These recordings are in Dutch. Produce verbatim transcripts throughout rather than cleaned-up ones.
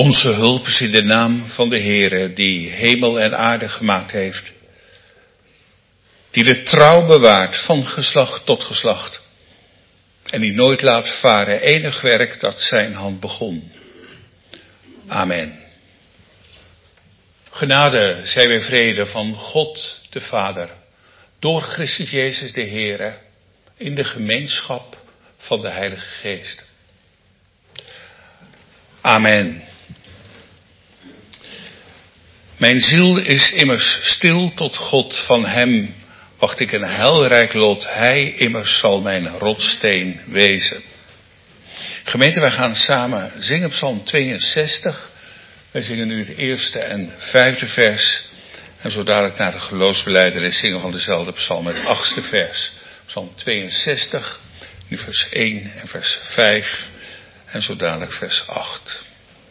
Onze hulp is in de naam van de Heere, die hemel en aarde gemaakt heeft. Die de trouw bewaart van geslacht tot geslacht. En die nooit laat varen enig werk dat zijn hand begon. Amen. Genade zij weer vrede van God de Vader, door Christus Jezus de Heere, in de gemeenschap van de Heilige Geest. Amen. Mijn ziel is immers stil tot God, van hem wacht ik een heilrijk lot. Hij immers zal mijn rotsteen wezen. Gemeente, wij gaan samen zingen Psalm tweeënzestig. Wij zingen nu het eerste en vijfde vers. En zo dadelijk naar de geloofsbelijdenis zingen van dezelfde psalm het achtste vers. Psalm tweeënzestig, nu vers één en vers vijf. En zo dadelijk vers acht.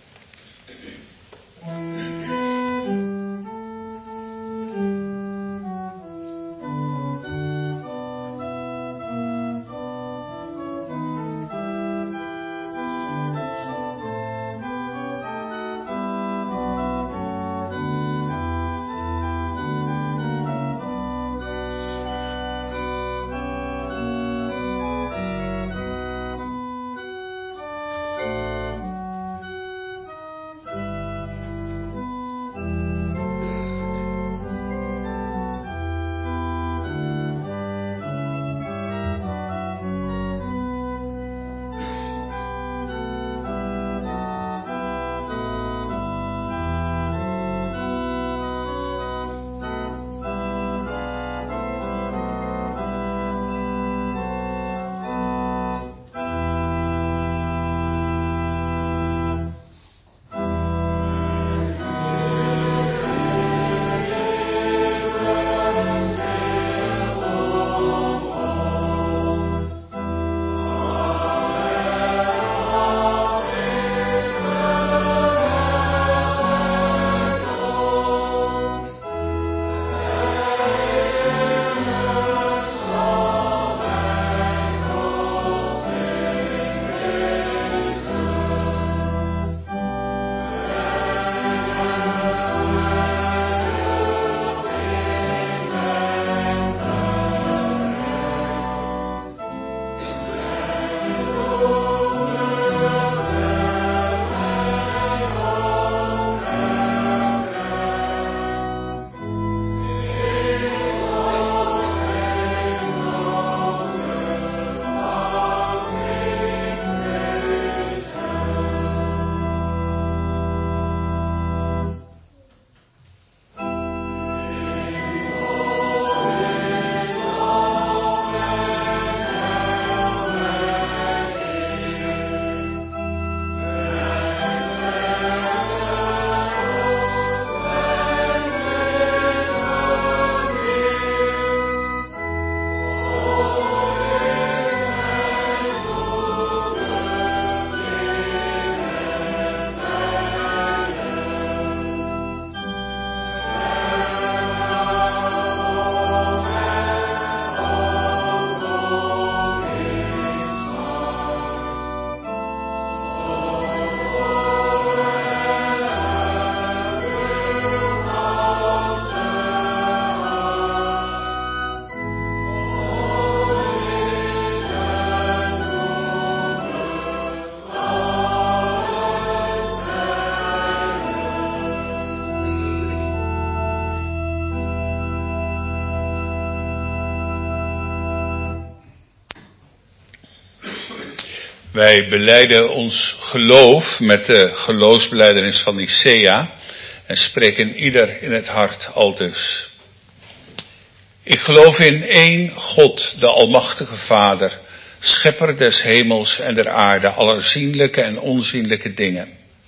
Wij belijden ons geloof met de geloofsbelijdenis van Nicea en spreken ieder in het hart aldus. Ik geloof in één God, de Almachtige Vader, schepper des hemels en der aarde, aller zienlijke en onzienlijke dingen.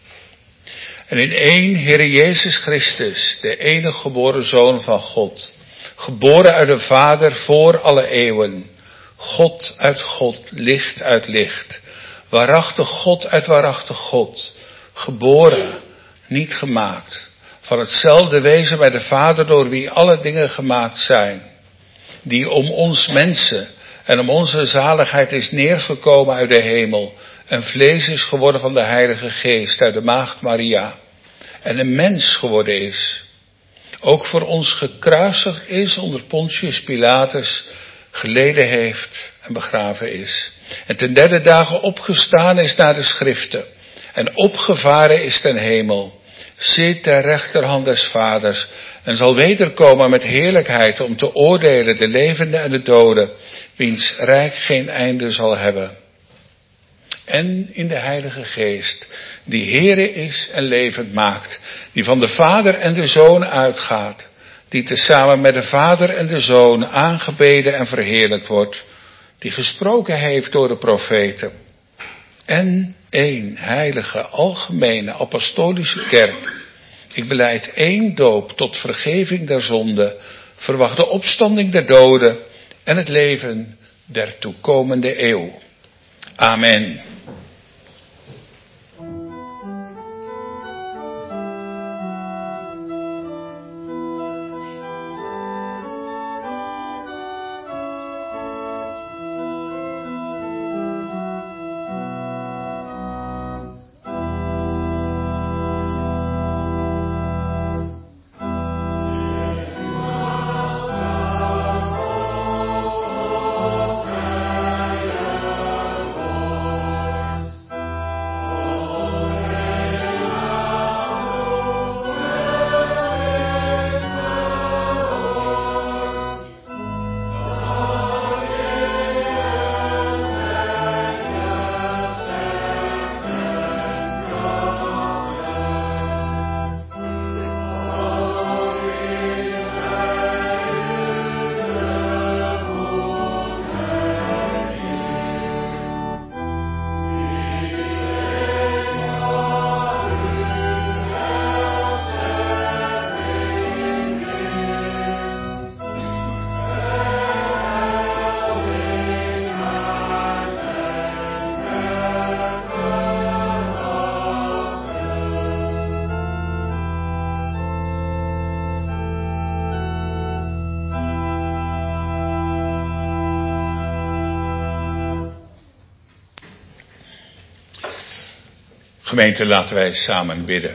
En in één Heere Jezus Christus, de enige geboren Zoon van God, geboren uit de Vader voor alle eeuwen, God uit God, licht uit licht, waarachtig God uit waarachtig God, geboren, niet gemaakt, van hetzelfde wezen bij de Vader door wie alle dingen gemaakt zijn, die om ons mensen en om onze zaligheid is neergekomen uit de hemel en vlees is geworden van de Heilige Geest uit de maagd Maria en een mens geworden is, ook voor ons gekruisigd is onder Pontius Pilatus, geleden heeft en begraven is, en ten derde dagen opgestaan is naar de schriften en opgevaren is ten hemel, zit ter rechterhand des Vaders en zal wederkomen met heerlijkheid om te oordelen de levenden en de doden, wiens rijk geen einde zal hebben. En in de Heilige Geest, die Heere is en levend maakt, die van de Vader en de Zoon uitgaat, die tezamen met de Vader en de Zoon aangebeden en verheerlijkt wordt, die gesproken heeft door de profeten. En één heilige, algemene, apostolische kerk. Ik belijd één doop tot vergeving der zonde, verwacht de opstanding der doden en het leven der toekomende eeuw. Amen. Gemeente, laten wij samen bidden.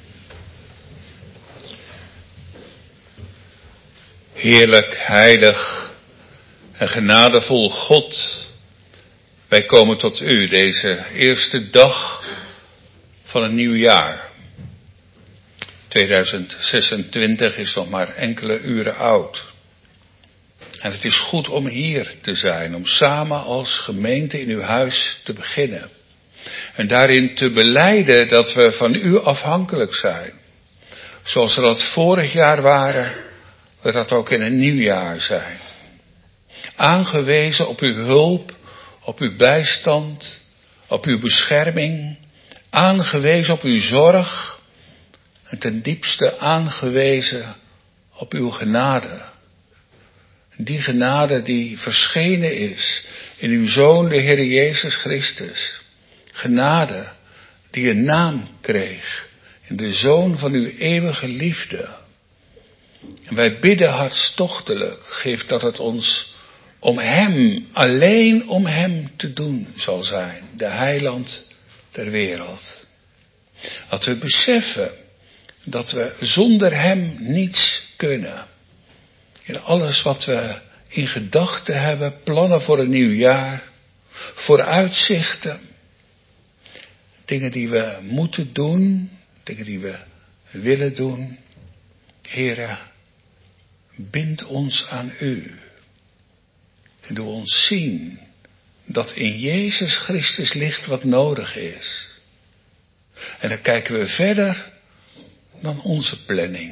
Heerlijk, heilig en genadevol God, wij komen tot u deze eerste dag van een nieuw jaar. tweeduizend zesentwintig is nog maar enkele uren oud. En het is goed om hier te zijn, om samen als gemeente in uw huis te beginnen. En daarin te belijden dat we van u afhankelijk zijn. Zoals we dat vorig jaar waren, we dat ook in een nieuw jaar zijn. Aangewezen op uw hulp, op uw bijstand, op uw bescherming. Aangewezen op uw zorg. En ten diepste aangewezen op uw genade. Die genade die verschenen is in uw Zoon, de Heer Jezus Christus. Genade die een naam kreeg in de Zoon van uw eeuwige liefde. En wij bidden hartstochtelijk, geef dat het ons om hem, alleen om hem te doen zal zijn, de heiland der wereld. Dat we beseffen dat we zonder hem niets kunnen. In alles wat we in gedachten hebben, plannen voor een nieuw jaar, vooruitzichten. Dingen die we moeten doen, dingen die we willen doen. Heere, bind ons aan u. En doe ons zien dat in Jezus Christus ligt wat nodig is. En dan kijken we verder dan onze planning.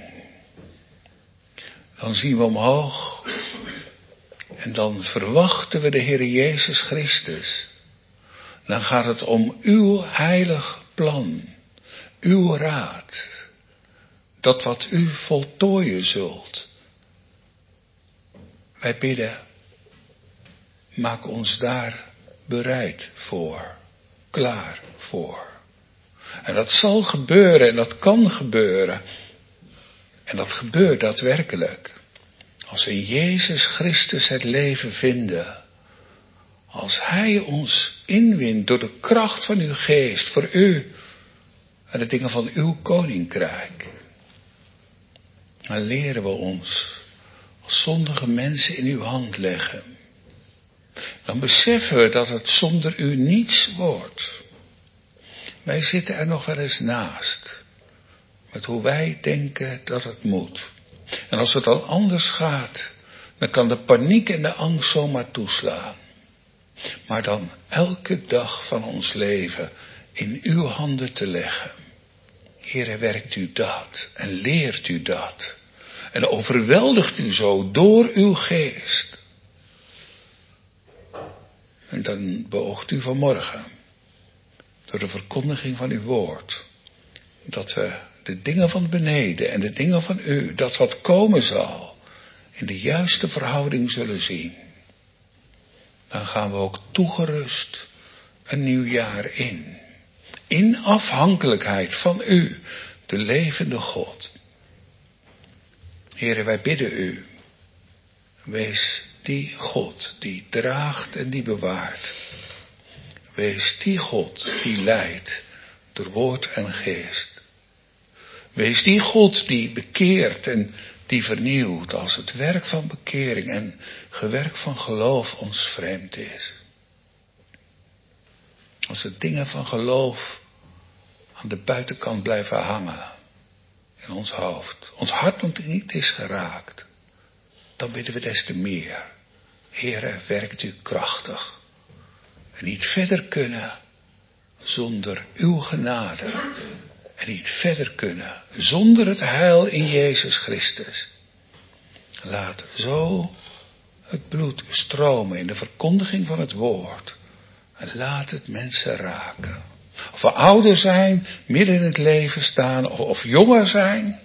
Dan zien we omhoog en dan verwachten we de Heer Jezus Christus. Dan gaat het om uw heilig plan, uw raad, dat wat u voltooien zult. Wij bidden, maak ons daar bereid voor, klaar voor. En dat zal gebeuren en dat kan gebeuren. En dat gebeurt daadwerkelijk. Als we in Jezus Christus het leven vinden. Als hij ons inwint door de kracht van uw geest voor u en de dingen van uw koninkrijk. Dan leren we ons als zondige mensen in uw hand leggen. Dan beseffen we dat het zonder u niets wordt. Wij zitten er nog wel eens naast. Met hoe wij denken dat het moet. En als het dan anders gaat, dan kan de paniek en de angst zomaar toeslaan. Maar dan elke dag van ons leven in uw handen te leggen. Heere, werkt u dat en leert u dat. En overweldigt u zo door uw geest. En dan beoogt u vanmorgen, door de verkondiging van uw woord, dat we de dingen van beneden en de dingen van u, dat wat komen zal, in de juiste verhouding zullen zien. Dan gaan we ook toegerust een nieuw jaar in. In afhankelijkheid van u, de levende God. Heere, wij bidden u, wees die God die draagt en die bewaart. Wees die God die leidt door woord en geest. Wees die God die bekeert en die vernieuwt als het werk van bekering en gewerk van geloof ons vreemd is. Als de dingen van geloof aan de buitenkant blijven hangen in ons hoofd, ons hart nog niet is geraakt, dan bidden we des te meer. Heere, werkt u krachtig. En niet verder kunnen zonder uw genade. En niet verder kunnen zonder het heil in Jezus Christus. Laat zo het bloed stromen in de verkondiging van het woord. En laat het mensen raken. Of we ouder zijn, midden in het leven staan, of, of jonger zijn.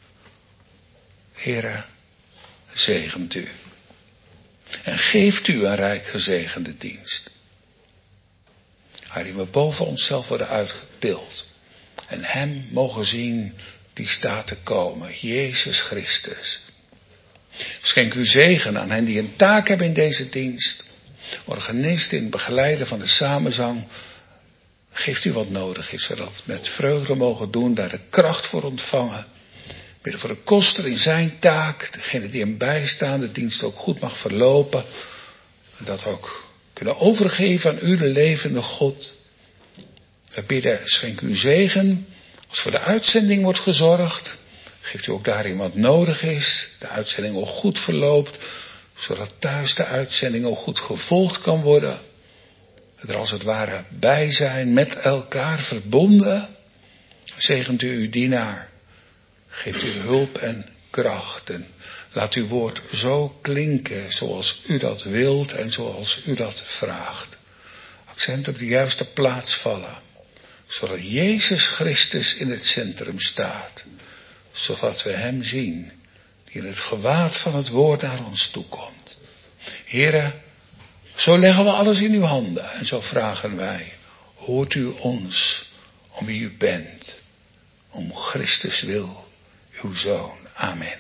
Heere, zegent u. En geeft u een rijk gezegende dienst. Waarin we boven onszelf worden uitgetild. En hem mogen zien die staat te komen. Jezus Christus. Schenk uw zegen aan hen die een taak hebben in deze dienst. Organist in het begeleiden van de samenzang. Geeft u wat nodig is, zodat we met vreugde mogen doen, daar de kracht voor ontvangen. Bidden voor de koster in zijn taak, degene die hem bijstaan, de dienst ook goed mag verlopen. En dat ook kunnen overgeven aan u, de levende God. We bidden, schenk u zegen. Als voor de uitzending wordt gezorgd, geeft u ook daarin wat nodig is. De uitzending ook goed verloopt, zodat thuis de uitzending ook goed gevolgd kan worden. Er als het ware bij zijn, met elkaar verbonden. Zegent u uw dienaar. Geeft u hulp en kracht. En laat uw woord zo klinken zoals u dat wilt en zoals u dat vraagt. Accent op de juiste plaats vallen. Zodat Jezus Christus in het centrum staat. Zodat we hem zien. Die in het gewaad van het woord naar ons toekomt. Here, zo leggen we alles in uw handen. En zo vragen wij. Hoort u ons om wie u bent. Om Christus wil. Uw Zoon. Amen.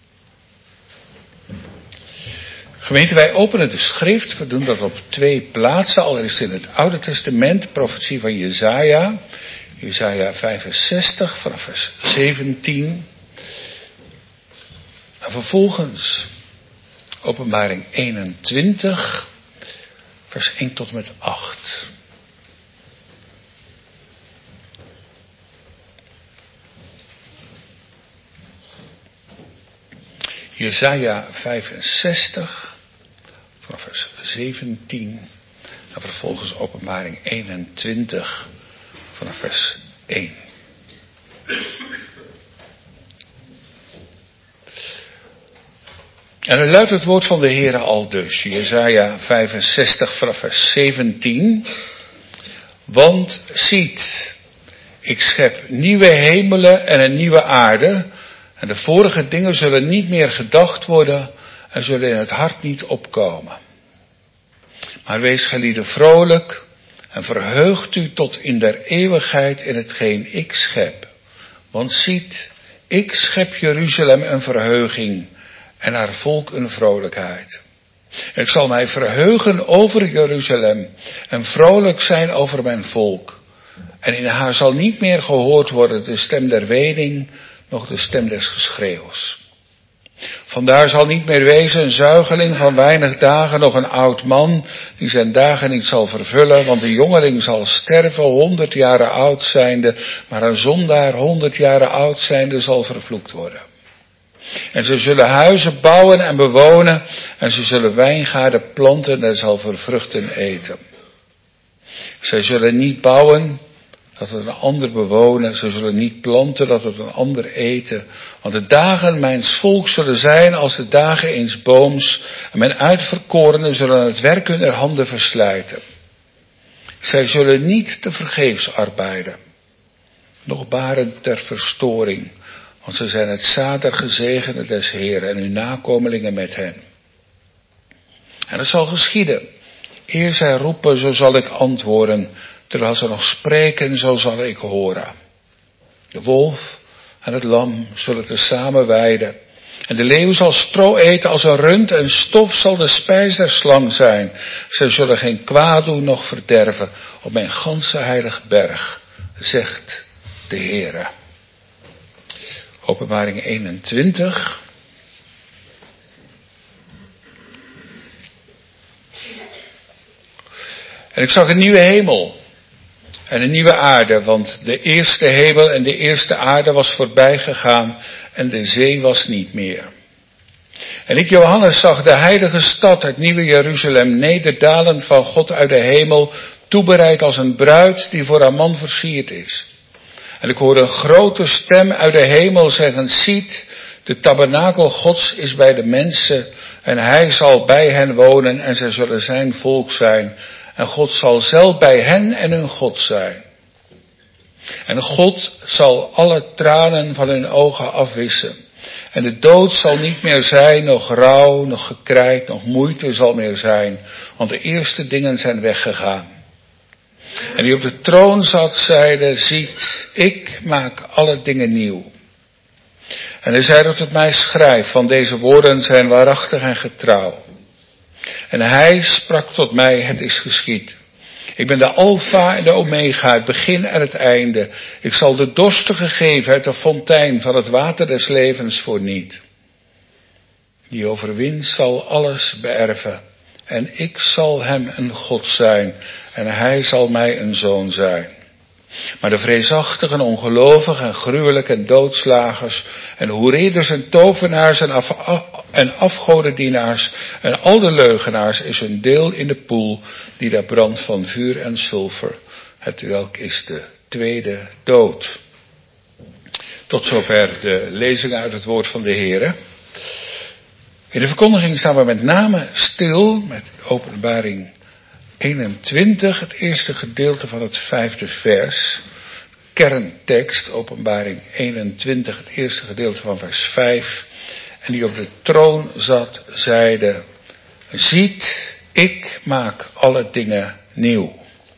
Gemeente, wij openen de schrift. We doen dat op twee plaatsen. Allereerst in het Oude Testament. De profetie van Jesaja. Jesaja vijfenzestig vanaf vers zeventien. En vervolgens Openbaring eenentwintig. Vers één tot en met acht. Jesaja vijfenzestig, vanaf vers zeventien, en vervolgens Openbaring eenentwintig, vanaf vers één. En dan luidt het woord van de Heere al dus, Jesaja vijfenzestig, vanaf vers zeventien. Want ziet, ik schep nieuwe hemelen en een nieuwe aarde. En de vorige dingen zullen niet meer gedacht worden en zullen in het hart niet opkomen. Maar wees gelieden vrolijk en verheugt u tot in der eeuwigheid in hetgeen ik schep. Want ziet, ik schep Jeruzalem een verheuging en haar volk een vrolijkheid. En ik zal mij verheugen over Jeruzalem en vrolijk zijn over mijn volk. En in haar zal niet meer gehoord worden de stem der wening, noch de stem des geschreeuws. Vandaar zal niet meer wezen een zuigeling van weinig dagen, nog een oud man die zijn dagen niet zal vervullen, want een jongeling zal sterven honderd jaren oud zijnde, maar een zondaar honderd jaren oud zijnde zal vervloekt worden. En ze zullen huizen bouwen en bewonen, en ze zullen wijngaarden planten en zal vervruchten eten. Zij zullen niet bouwen, dat het een ander bewonen, ze zullen niet planten, dat het een ander eten. Want de dagen mijns volks zullen zijn als de dagen eens booms, en mijn uitverkorenen zullen het werk hunner handen verslijten. Zij zullen niet te vergeefs arbeiden, noch baren ter verstoring, want ze zijn het zaad der gezegenden des Heeren en uw nakomelingen met hen. En het zal geschieden, eer zij roepen, zo zal ik antwoorden. Terwijl ze nog spreken, zo zal ik horen. De wolf en het lam zullen tezamen weiden. En de leeuw zal stro eten als een rund en stof zal de spijs der slang zijn. Zij zullen geen kwaad doen, noch verderven op mijn ganse heilige berg, zegt de Heere. Openbaring eenentwintig. En ik zag een nieuwe hemel en een nieuwe aarde, want de eerste hemel en de eerste aarde was voorbij gegaan en de zee was niet meer. En ik, Johannes, zag de heilige stad, het nieuwe Jeruzalem, nederdalen van God uit de hemel, toebereid als een bruid die voor haar man versierd is. En ik hoorde een grote stem uit de hemel zeggen, ziet, de tabernakel Gods is bij de mensen en hij zal bij hen wonen en zij zullen zijn volk zijn. En God zal zelf bij hen en hun God zijn. En God zal alle tranen van hun ogen afwissen. En de dood zal niet meer zijn, nog rouw, nog gekrijt, nog moeite zal meer zijn. Want de eerste dingen zijn weggegaan. En die op de troon zat, zeide, ziet, ik maak alle dingen nieuw. En hij zei tot mij, schrijf, van deze woorden zijn waarachtig en getrouw. En hij sprak tot mij, het is geschied. Ik ben de Alpha en de Omega, het begin en het einde. Ik zal de dorstige geven uit de fontein van het water des levens voor niet. Die overwint zal alles beërven. En ik zal hem een God zijn. En hij zal mij een zoon zijn. Maar de vreesachtigen, ongelovigen en gruwelijke en doodslagers en hoereders en tovenaars en, af, af, en afgodendienaars en al de leugenaars is hun deel in de poel die daar brandt van vuur en zilver, het welk is de tweede dood. Tot zover de lezing uit het woord van de Heere. In de verkondiging staan we met name stil met Openbaring eenentwintig, het eerste gedeelte van het vijfde vers. Kerntekst, Openbaring eenentwintig, het eerste gedeelte van vers vijf. En die op de troon zat, zeide, ziet, ik maak alle dingen nieuw.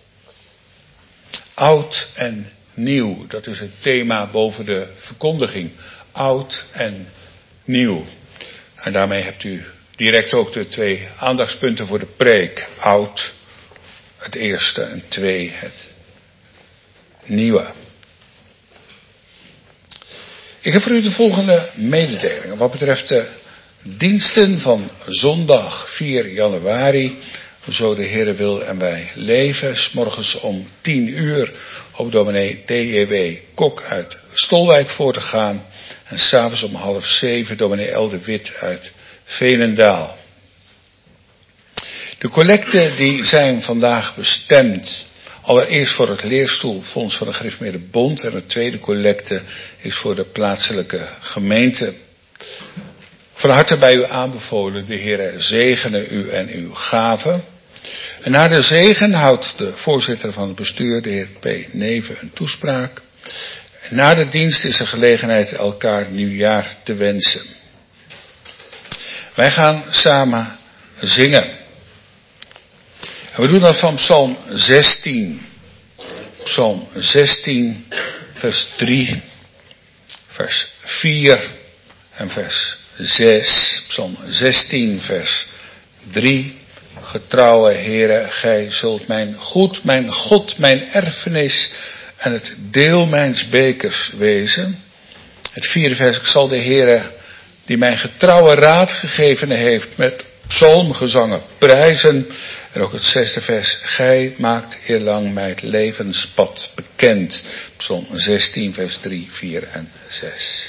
Oud en nieuw, dat is het thema boven de verkondiging. Oud en nieuw. En daarmee hebt u direct ook de twee aandachtspunten voor de preek. Oud, het eerste, en twee, het nieuwe. Ik heb voor u de volgende mededelingen. Wat betreft de diensten van zondag vier januari, zo de Heere wil en wij leven, 's morgens om tien uur op dominee D J W Kok uit Stolwijk voor te gaan. En 's avonds om half zeven dominee L. de Wit uit Veenendaal. De collecten die zijn vandaag bestemd. Allereerst voor het leerstoelfonds van de Gereformeerde Bond. En de tweede collecte is voor de plaatselijke gemeente. Van harte bij u aanbevolen, de Heere zegene u en uw gaven. En na de zegen houdt de voorzitter van het bestuur, de heer P. Neven, een toespraak. En na de dienst is er gelegenheid elkaar nieuwjaar te wensen. Wij gaan samen zingen. En we doen dat van Psalm zestien. Psalm zestien, vers drie, vers vier en vers zes. Psalm zestien, vers drie. Getrouwe Heere, gij zult mijn goed, mijn God, mijn erfenis en het deel mijns bekers wezen. Het vierde vers, ik zal de Heere, die mij getrouwe raad gegeven heeft, met psalmgezangen prijzen. En ook het zesde vers, gij maakt eerlang mijn levenspad bekend. Psalm zestien, vers drie, vier en zes.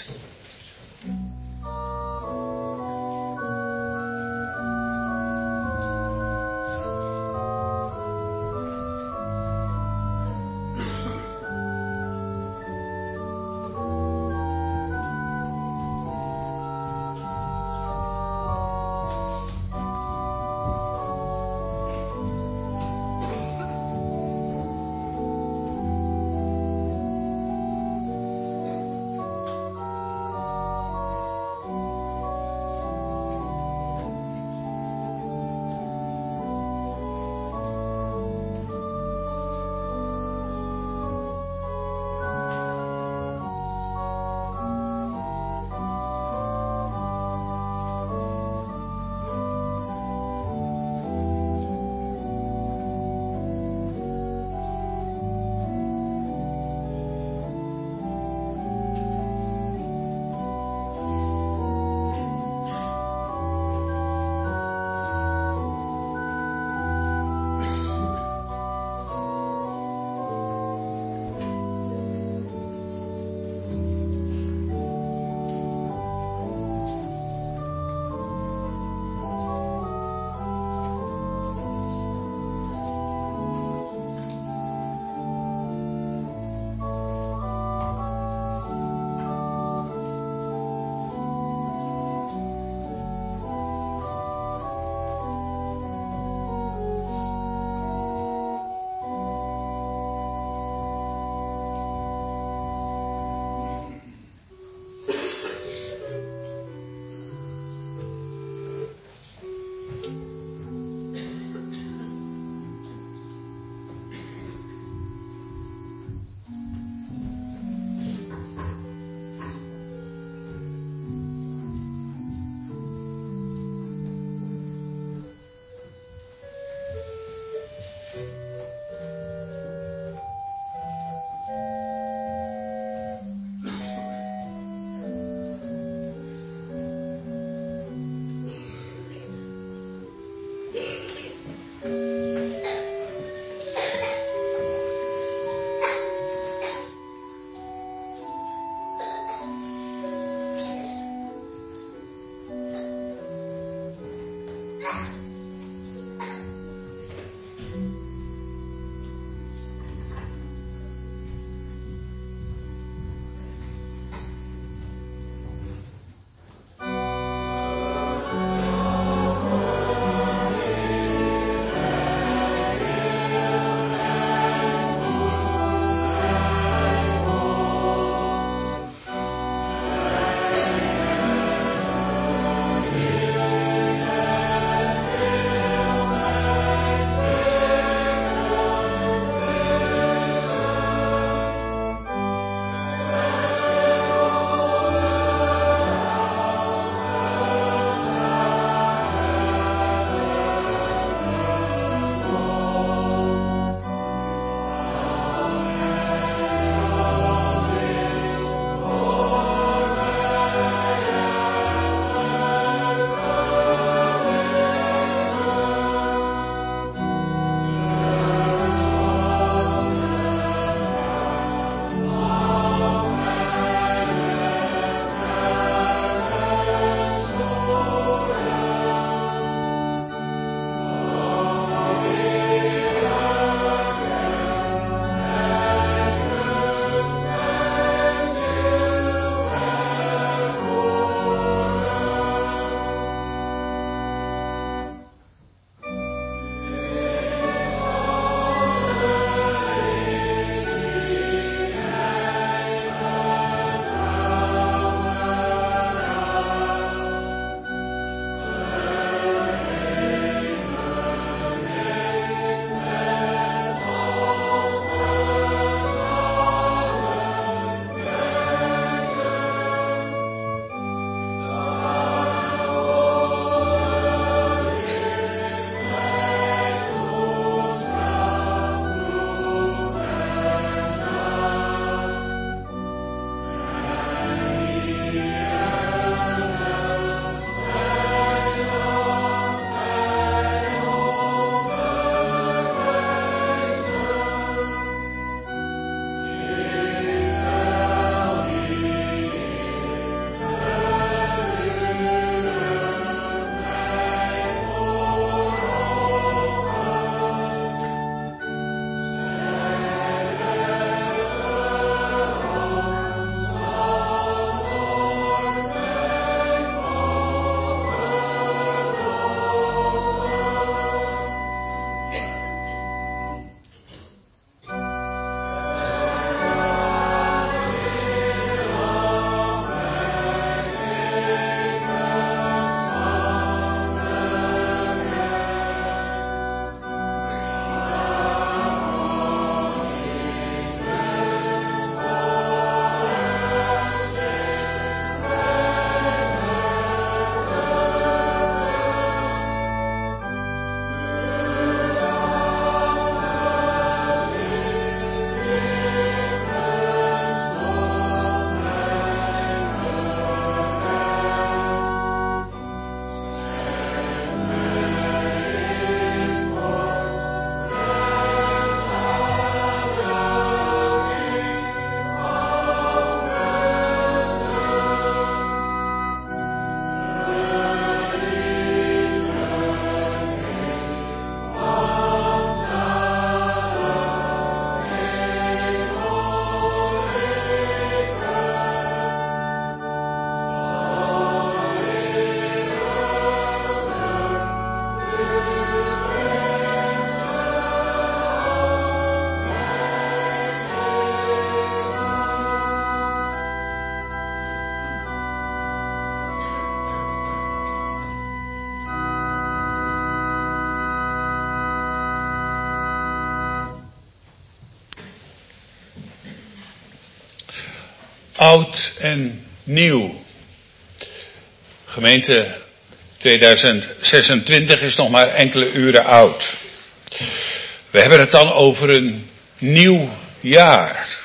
oud en nieuw. Gemeente tweeduizend zesentwintig is nog maar enkele uren oud. We hebben het dan over een nieuw jaar.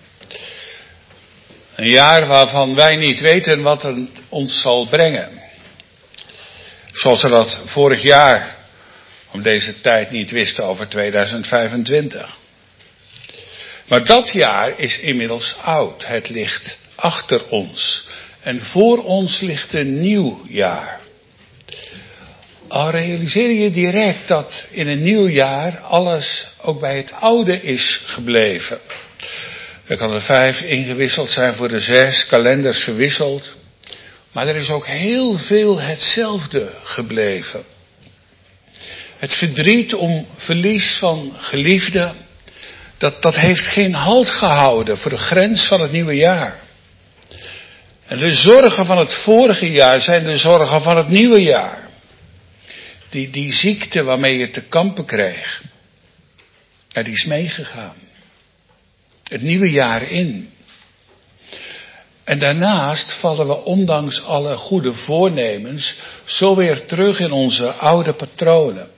Een jaar waarvan wij niet weten wat het ons zal brengen. Zoals we dat vorig jaar om deze tijd niet wisten over tweeduizend vijfentwintig. Maar dat jaar is inmiddels oud. Het ligt achter ons. En voor ons ligt een nieuw jaar. Al realiseer je direct dat in een nieuw jaar alles ook bij het oude is gebleven. Er kan er vijf ingewisseld zijn voor de zes, kalenders verwisseld. Maar er is ook heel veel hetzelfde gebleven. Het verdriet om verlies van geliefden, dat, dat heeft geen halt gehouden voor de grens van het nieuwe jaar. En de zorgen van het vorige jaar zijn de zorgen van het nieuwe jaar. Die, die ziekte waarmee je te kampen kreeg, ja, die is meegegaan. Het nieuwe jaar in. En daarnaast vallen we ondanks alle goede voornemens zo weer terug in onze oude patronen.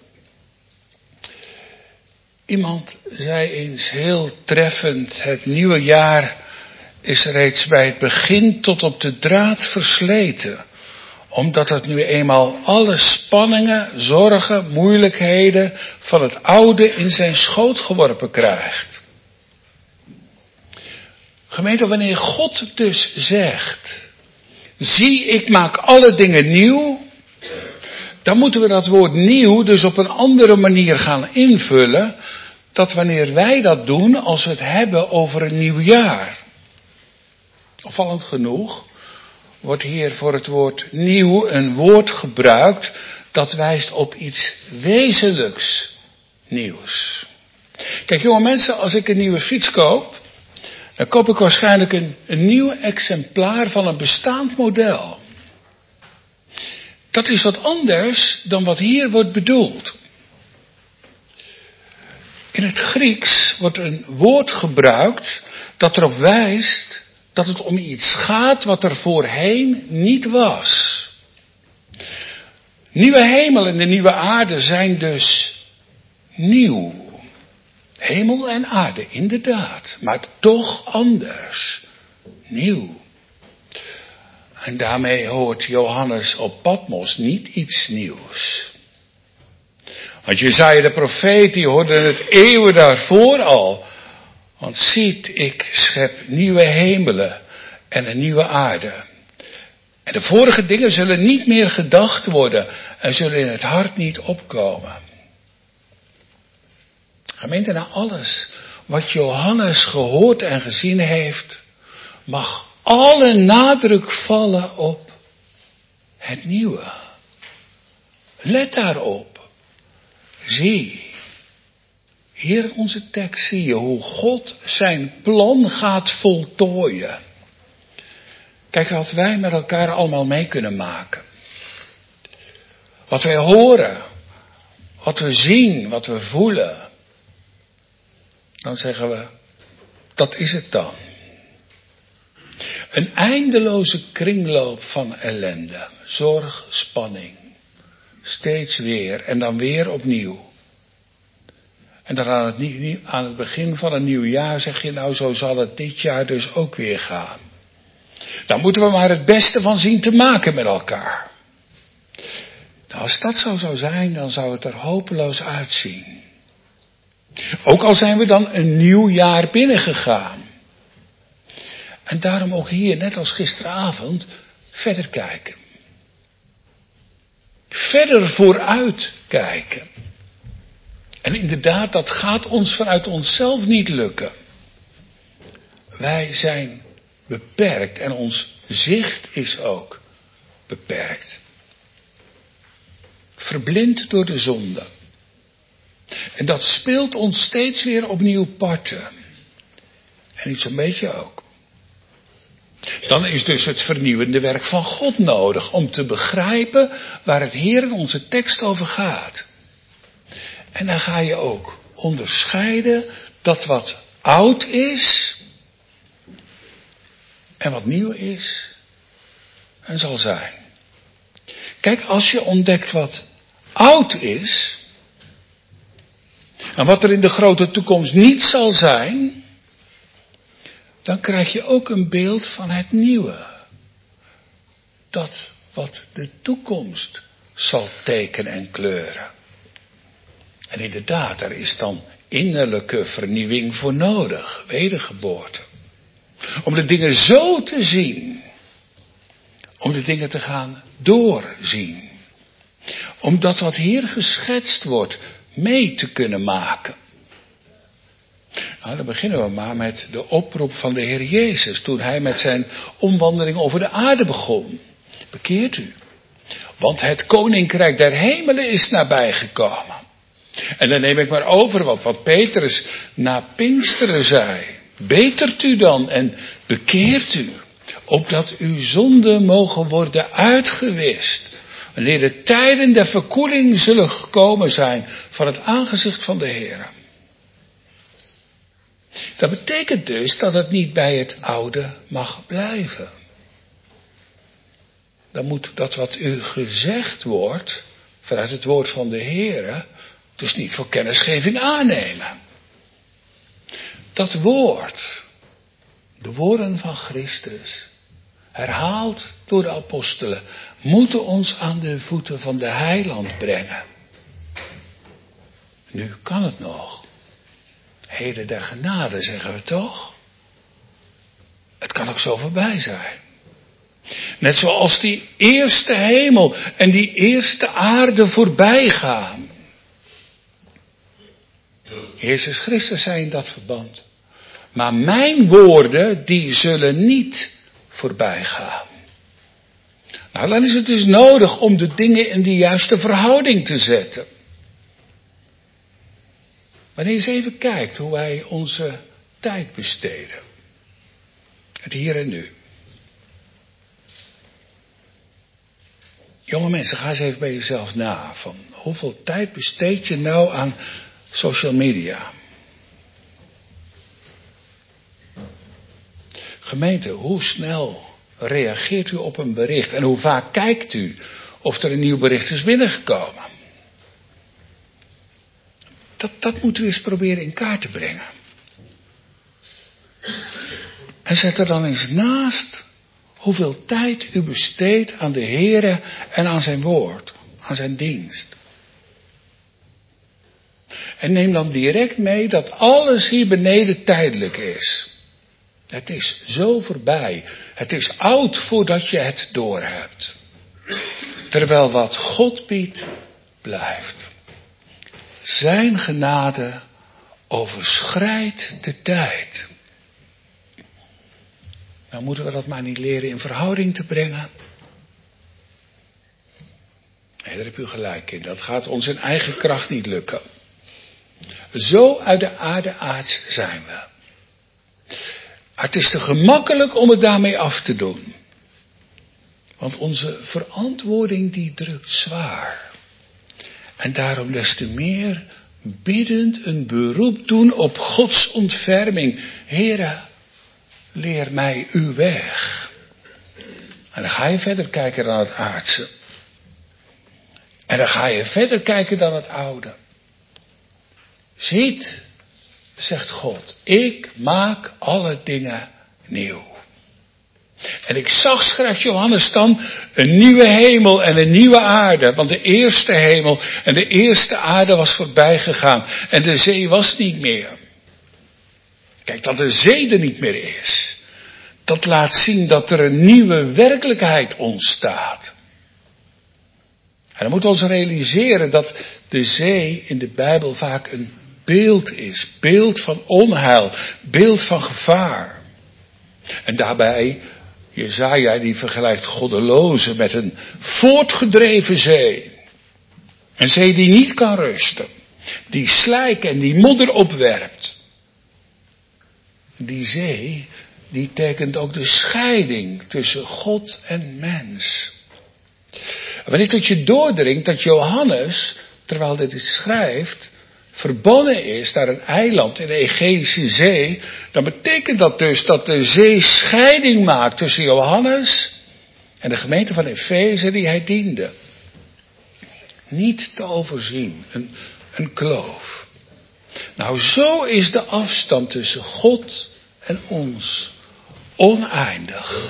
Iemand zei eens heel treffend, het nieuwe jaar is reeds bij het begin tot op de draad versleten. Omdat het nu eenmaal alle spanningen, zorgen, moeilijkheden van het oude in zijn schoot geworpen krijgt. Gemeente, wanneer God dus zegt, zie ik maak alle dingen nieuw, dan moeten we dat woord nieuw dus op een andere manier gaan invullen, dat wanneer wij dat doen als we het hebben over een nieuw jaar. Opvallend genoeg wordt hier voor het woord nieuw een woord gebruikt dat wijst op iets wezenlijks nieuws. Kijk jonge mensen, als ik een nieuwe fiets koop, dan koop ik waarschijnlijk een, een nieuw exemplaar van een bestaand model. Dat is wat anders dan wat hier wordt bedoeld. In het Grieks wordt een woord gebruikt dat erop wijst dat het om iets gaat wat er voorheen niet was. Nieuwe hemel en de nieuwe aarde zijn dus nieuw. Hemel en aarde, inderdaad, maar toch anders. Nieuw. En daarmee hoort Johannes op Patmos niet iets nieuws. Want Jesaja de profeet, die hoorde het eeuwen daarvoor al. Want ziet, ik schep nieuwe hemelen en een nieuwe aarde. En de vorige dingen zullen niet meer gedacht worden en zullen in het hart niet opkomen. Gemeente, na alles wat Johannes gehoord en gezien heeft, mag alle nadruk vallen op het nieuwe. Let daarop. Zie. Hier in onze tekst zie je hoe God zijn plan gaat voltooien. Kijk wat wij met elkaar allemaal mee kunnen maken. Wat wij horen, wat we zien, wat we voelen. Dan zeggen we, dat is het dan. Een eindeloze kringloop van ellende, zorg, spanning. Steeds weer en dan weer opnieuw. En dan aan het, aan het begin van een nieuw jaar zeg je nou, zo zal het dit jaar dus ook weer gaan. Daar moeten we maar het beste van zien te maken met elkaar. Nou, als dat zo zou zijn, dan zou het er hopeloos uitzien. Ook al zijn we dan een nieuw jaar binnengegaan. En daarom ook hier, net als gisteravond, verder kijken. Verder vooruit kijken. En inderdaad, dat gaat ons vanuit onszelf niet lukken. Wij zijn beperkt en ons zicht is ook beperkt. Verblind door de zonde. En dat speelt ons steeds weer opnieuw parten. En niet zo'n beetje ook. Dan is dus het vernieuwende werk van God nodig om te begrijpen waar het hier in onze tekst over gaat. En dan ga je ook onderscheiden dat wat oud is, en wat nieuw is en zal zijn. Kijk, als je ontdekt wat oud is en wat er in de grote toekomst niet zal zijn, dan krijg je ook een beeld van het nieuwe. Dat wat de toekomst zal tekenen en kleuren. En inderdaad, er is dan innerlijke vernieuwing voor nodig, wedergeboorte. Om de dingen zo te zien. Om de dingen te gaan doorzien. Om dat wat hier geschetst wordt mee te kunnen maken. Nou, dan beginnen we maar met de oproep van de Heer Jezus. Toen hij met zijn omwandeling over de aarde begon. Bekeert u. Want het koninkrijk der hemelen is nabijgekomen. En dan neem ik maar over wat, wat Petrus na Pinksteren zei. Betert u dan en bekeert u. Opdat uw zonden mogen worden uitgewist. Wanneer de tijden der verkoeling zullen gekomen zijn van het aangezicht van de Heer. Dat betekent dus dat het niet bij het oude mag blijven. Dan moet dat wat u gezegd wordt, vanuit het woord van de Heer, dus niet voor kennisgeving aannemen. Dat woord, de woorden van Christus, herhaald door de apostelen, moeten ons aan de voeten van de Heiland brengen. Nu kan het nog. Heden der genade, zeggen we toch? Het kan ook zo voorbij zijn. Net zoals die eerste hemel en die eerste aarde voorbij gaan. Jezus Christus zei in dat verband. Maar mijn woorden, die zullen niet voorbij gaan. Nou, dan is het dus nodig om de dingen in de juiste verhouding te zetten. Wanneer je eens even kijkt hoe wij onze tijd besteden. Het hier en nu. Jonge mensen, ga eens even bij jezelf na. Van hoeveel tijd besteed je nou aan social media? Gemeente, hoe snel reageert u op een bericht? En hoe vaak kijkt u of er een nieuw bericht is binnengekomen? Dat, dat moeten we eens proberen in kaart te brengen. En zet er dan eens naast hoeveel tijd u besteedt aan de Heere en aan zijn woord, aan zijn dienst. En neem dan direct mee dat alles hier beneden tijdelijk is. Het is zo voorbij. Het is oud voordat je het doorhebt. Terwijl wat God biedt, blijft. Zijn genade overschrijdt de tijd. Nou moeten we dat maar niet leren in verhouding te brengen. Nee, daar heb u gelijk in. Dat gaat ons in eigen kracht niet lukken. Zo uit de aarde aards zijn we. Maar het is te gemakkelijk om het daarmee af te doen. Want onze verantwoording die drukt zwaar. En daarom des te meer biddend een beroep doen op Gods ontferming. Heere, leer mij uw weg. En dan ga je verder kijken dan het aardse. En dan ga je verder kijken dan het oude. Ziet, zegt God, ik maak alle dingen nieuw. En ik zag, schrijft Johannes dan, een nieuwe hemel en een nieuwe aarde. Want de eerste hemel en de eerste aarde was voorbij gegaan. En de zee was niet meer. Kijk, dat de zee er niet meer is. Dat laat zien dat er een nieuwe werkelijkheid ontstaat. En dan moeten we ons realiseren dat de zee in de Bijbel vaak een beeld is. Beeld van onheil. Beeld van gevaar. En daarbij, Jesaja die vergelijkt goddelozen met een voortgedreven zee. Een zee die niet kan rusten. Die slijk en die modder opwerpt. Die zee, die tekent ook de scheiding tussen God en mens. Wanneer tot je doordringt dat Johannes, terwijl dit schrijft, verbannen is naar een eiland in de Egeïsche Zee, dan betekent dat dus dat de zee scheiding maakt tussen Johannes en de gemeente van Efeze die hij diende. Niet te overzien, een, een kloof. Nou, zo is de afstand tussen God en ons oneindig.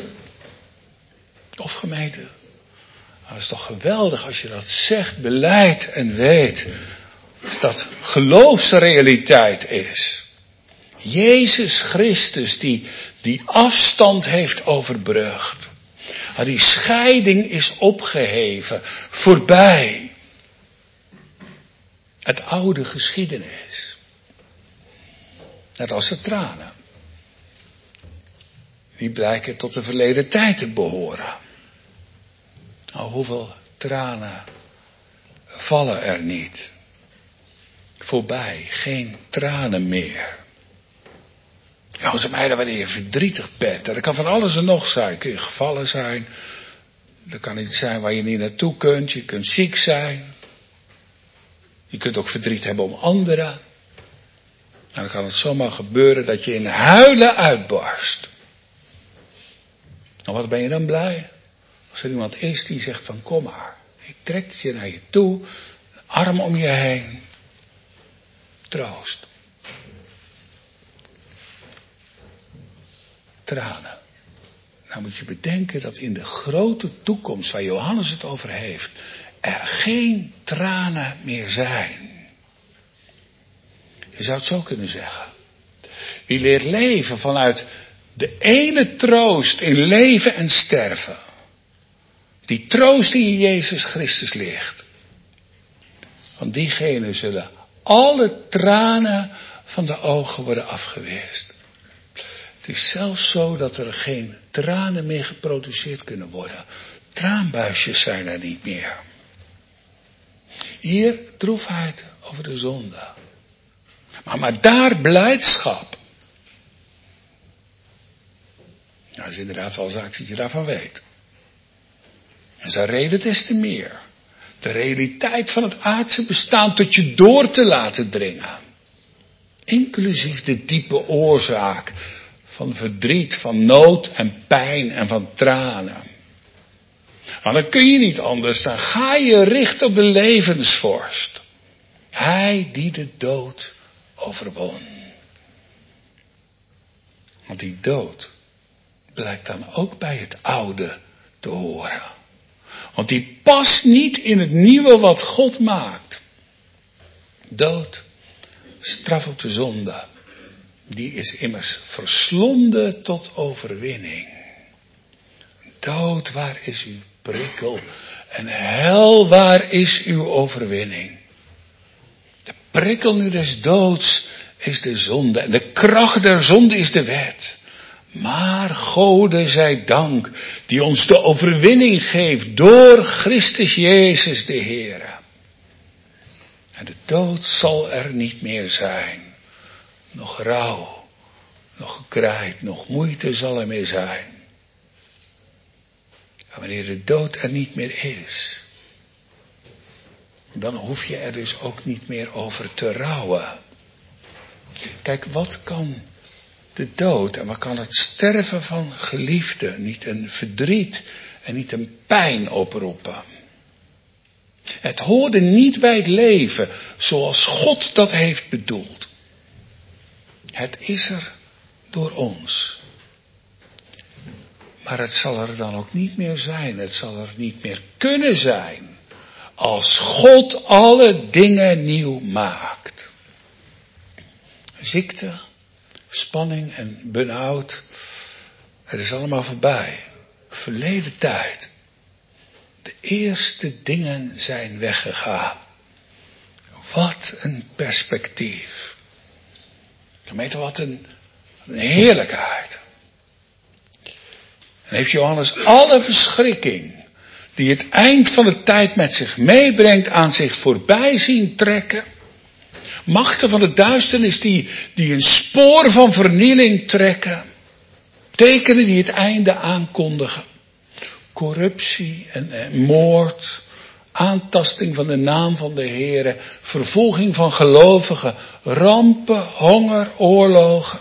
Of gemeente, nou, het is toch geweldig als je dat zegt, beleidt en weet. Als dat geloofsrealiteit is. Jezus Christus die die afstand heeft overbrugd. Die scheiding is opgeheven, voorbij. Het oude geschiedenis. Net als de tranen. Die blijken tot de verleden tijd te behoren. Nou, hoeveel tranen vallen er niet? Voorbij, geen tranen meer. Ja, onze meiden, wanneer je verdrietig bent, dat kan van alles en nog zijn. Kun je gevallen zijn. Dat kan iets zijn waar je niet naartoe kunt. Je kunt ziek zijn. Je kunt ook verdriet hebben om anderen. En dan kan het zomaar gebeuren dat je in huilen uitbarst. En wat ben je dan blij? Als er iemand is die zegt van kom maar. Ik trek je naar je toe. Arm om je heen. Troost. Tranen. Nou moet je bedenken dat in de grote toekomst waar Johannes het over heeft, er geen tranen meer zijn. Je zou het zo kunnen zeggen. Wie leert leven vanuit de ene troost in leven en sterven. Die troost die in Jezus Christus ligt. Van diegenen zullen alle tranen van de ogen worden afgeweest. Het is zelfs zo dat er geen tranen meer geproduceerd kunnen worden. Traanbuisjes zijn er niet meer. Hier droefheid over de zonde. Maar, maar daar blijdschap. Nou, dat is inderdaad wel zaak dat je daarvan weet. En zijn reden des te meer. De realiteit van het aardse bestaan tot je door te laten dringen. Inclusief de diepe oorzaak van verdriet, van nood en pijn en van tranen. Maar dan kun je niet anders, dan ga je richten op de levensvorst. Hij die de dood overwon. Want die dood blijkt dan ook bij het oude te horen. Want die past niet in het nieuwe wat God maakt. Dood, straf op de zonde. Die is immers verslonden tot overwinning. Dood, waar is uw prikkel? En hel, waar is uw overwinning? De prikkel nu des doods is de zonde. En de kracht der zonde is de wet. Maar Gode zij dank, die ons de overwinning geeft door Christus Jezus de Heer. En de dood zal er niet meer zijn. Nog rouw, nog gekrijt, nog moeite zal er meer zijn. En wanneer de dood er niet meer is, dan hoef je er dus ook niet meer over te rouwen. Kijk, wat kan de dood en wat kan het sterven van geliefden niet een verdriet en niet een pijn oproepen? Het hoorde niet bij het leven zoals God dat heeft bedoeld. Het is er door ons. Maar het zal er dan ook niet meer zijn. Het zal er niet meer kunnen zijn. Als God alle dingen nieuw maakt. Ziekte, spanning en burn-out. Het is allemaal voorbij. Verleden tijd. De eerste dingen zijn weggegaan. Wat een perspectief. Gemeente, wat een, een heerlijkheid. En heeft Johannes alle verschrikking die het eind van de tijd met zich meebrengt aan zich voorbij zien trekken. Machten van de duisternis die, die een spoor van vernieling trekken. Tekenen die het einde aankondigen. Corruptie en, en moord, aantasting van de naam van de Heere, vervolging van gelovigen, rampen, honger, oorlogen.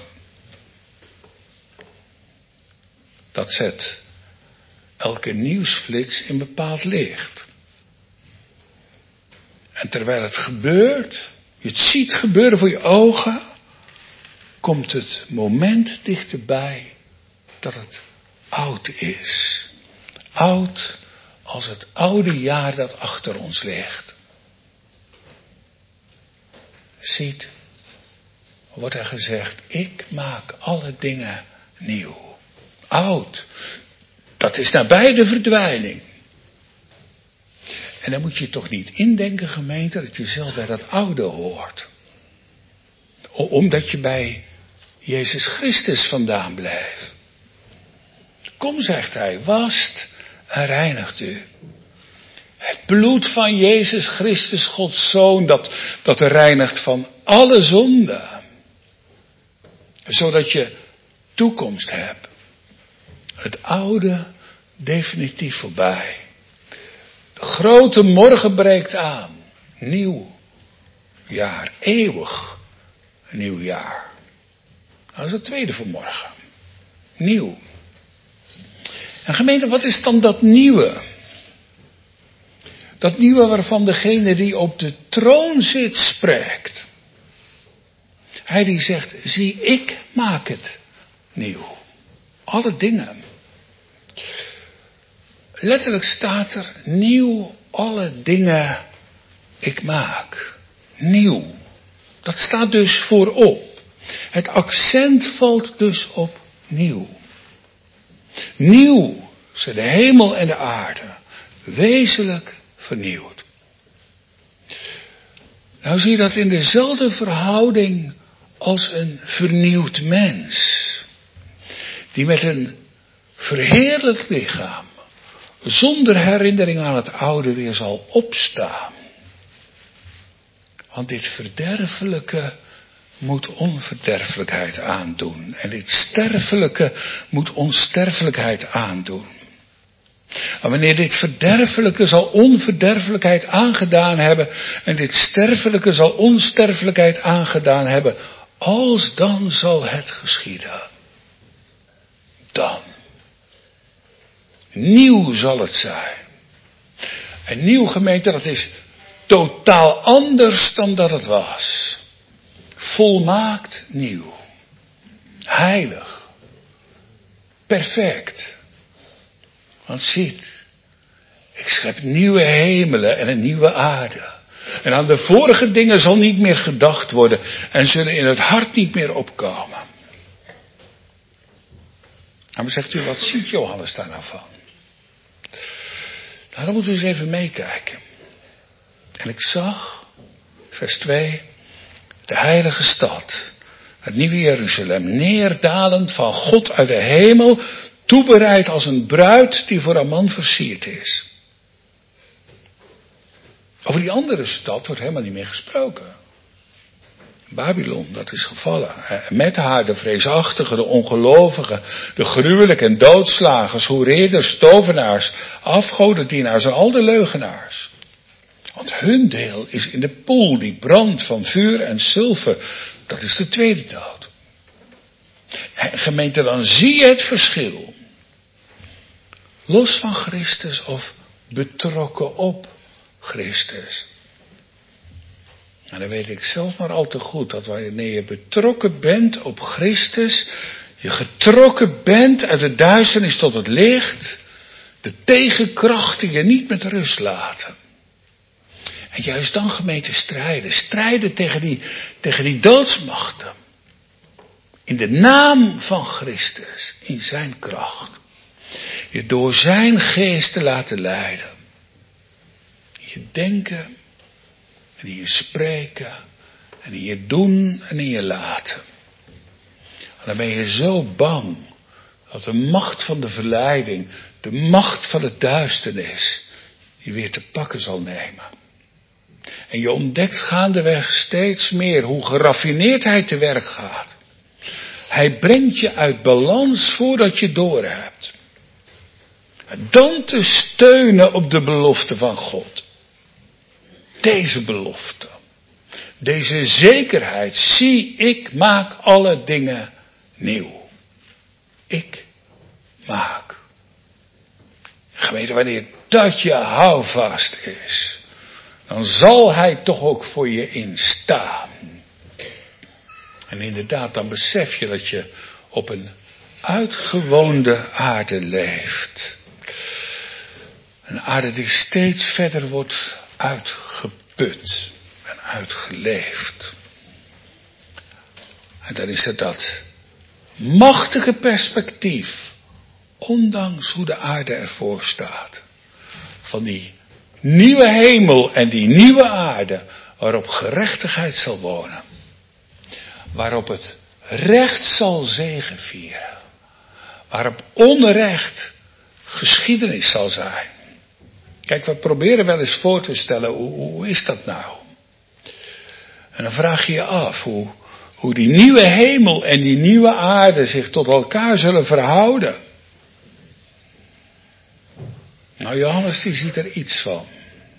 Dat zet elke nieuwsflits in bepaald licht. En terwijl het gebeurt, je het ziet gebeuren voor je ogen, komt het moment dichterbij dat het oud is. Oud als het oude jaar dat achter ons ligt. Ziet, wordt er gezegd, ik maak alle dingen nieuw. Oud, dat is nabij de verdwijning. En dan moet je toch niet indenken, gemeente, dat je zelf bij dat oude hoort. Omdat je bij Jezus Christus vandaan blijft. Kom, zegt hij, wast en reinigt u. Het bloed van Jezus Christus, Gods Zoon, dat, dat reinigt van alle zonde. Zodat je toekomst hebt. Het oude definitief voorbij. De grote morgen breekt aan. Nieuw jaar. Eeuwig nieuw jaar. Dat is het tweede voor morgen. Nieuw. En gemeente, wat is dan dat nieuwe? Dat nieuwe waarvan degene die op de troon zit spreekt. Hij die zegt, zie ik maak het nieuw. Alle dingen. Letterlijk staat er nieuw alle dingen ik maak. Nieuw. Dat staat dus voorop. Het accent valt dus op nieuw. Nieuw zijn de hemel en de aarde. Wezenlijk vernieuwd. Nou zie je dat in dezelfde verhouding als een vernieuwd mens. Die met een verheerlijkt lichaam, zonder herinnering aan het oude weer zal opstaan. Want dit verderfelijke moet onverderfelijkheid aandoen. En dit sterfelijke moet onsterfelijkheid aandoen. En wanneer dit verderfelijke zal onverderfelijkheid aangedaan hebben, en dit sterfelijke zal onsterfelijkheid aangedaan hebben, als dan zal het geschieden. Dan. Nieuw zal het zijn. En nieuw, gemeente, dat is totaal anders dan dat het was. Volmaakt nieuw. Heilig. Perfect. Want ziet, ik schep nieuwe hemelen en een nieuwe aarde. En aan de vorige dingen zal niet meer gedacht worden en zullen in het hart niet meer opkomen. Nou, maar zegt u, wat ziet Johannes daar nou van? Nou, dan moeten we eens even meekijken. En ik zag, vers twee, de heilige stad, het nieuwe Jeruzalem, neerdalend van God uit de hemel, toebereid als een bruid die voor haar man versierd is. Over die andere stad wordt helemaal niet meer gesproken. Babylon, dat is gevallen. Met haar de vreesachtige, de ongelovigen, de gruwelijke en doodslagers, hoereerders, tovenaars, afgodendienaars en al de leugenaars. Want hun deel is in de poel die brandt van vuur en zilver. Dat is de tweede dood. En gemeente, dan zie je het verschil. Los van Christus of betrokken op Christus. En dan weet ik zelf maar al te goed dat wanneer je betrokken bent op Christus, je getrokken bent uit de duisternis tot het licht, de tegenkrachten je niet met rust laten. En juist dan, gemeente, strijden. Strijden tegen die, tegen die doodsmachten. In de naam van Christus, in zijn kracht. Je door zijn geest te laten leiden. In je denken, en in je spreken, en in je doen en in je laten. En dan ben je zo bang dat de macht van de verleiding, de macht van het duisternis, je weer te pakken zal nemen. En je ontdekt gaandeweg steeds meer hoe geraffineerd hij te werk gaat. Hij brengt je uit balans voordat je doorhebt. Dan te steunen op de belofte van God. deze belofte, deze zekerheid. Zie, ik maak alle dingen nieuw. Ik maak. Gemeente, wanneer dat je houvast is, dan zal hij toch ook voor je instaan. En inderdaad, dan besef je dat je op een uitgewoonde aarde leeft. Een aarde die steeds verder wordt uitgeput en uitgeleefd. En dan is het dat machtige perspectief, ondanks hoe de aarde ervoor staat, van die nieuwe hemel en die nieuwe aarde, waarop gerechtigheid zal wonen. Waarop het recht zal zegevieren. Waarop onrecht geschiedenis zal zijn. Kijk, we proberen wel eens voor te stellen, hoe, hoe is dat nou? En dan vraag je je af, hoe, hoe die nieuwe hemel en die nieuwe aarde zich tot elkaar zullen verhouden. Nou, Johannes die ziet er iets van.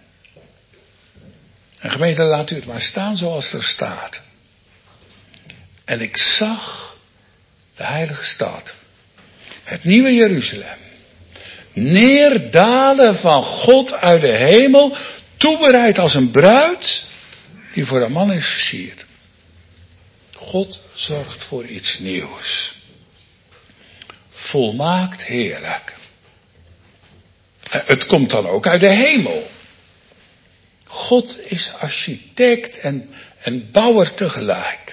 En gemeente, laat u het maar staan zoals er staat. En ik zag de heilige stad, het nieuwe Jeruzalem, neerdalen van God uit de hemel, toebereid als een bruid die voor een man is versierd. God zorgt voor iets nieuws. Volmaakt heerlijk. Het komt dan ook uit de hemel. God is architect en, en bouwer tegelijk.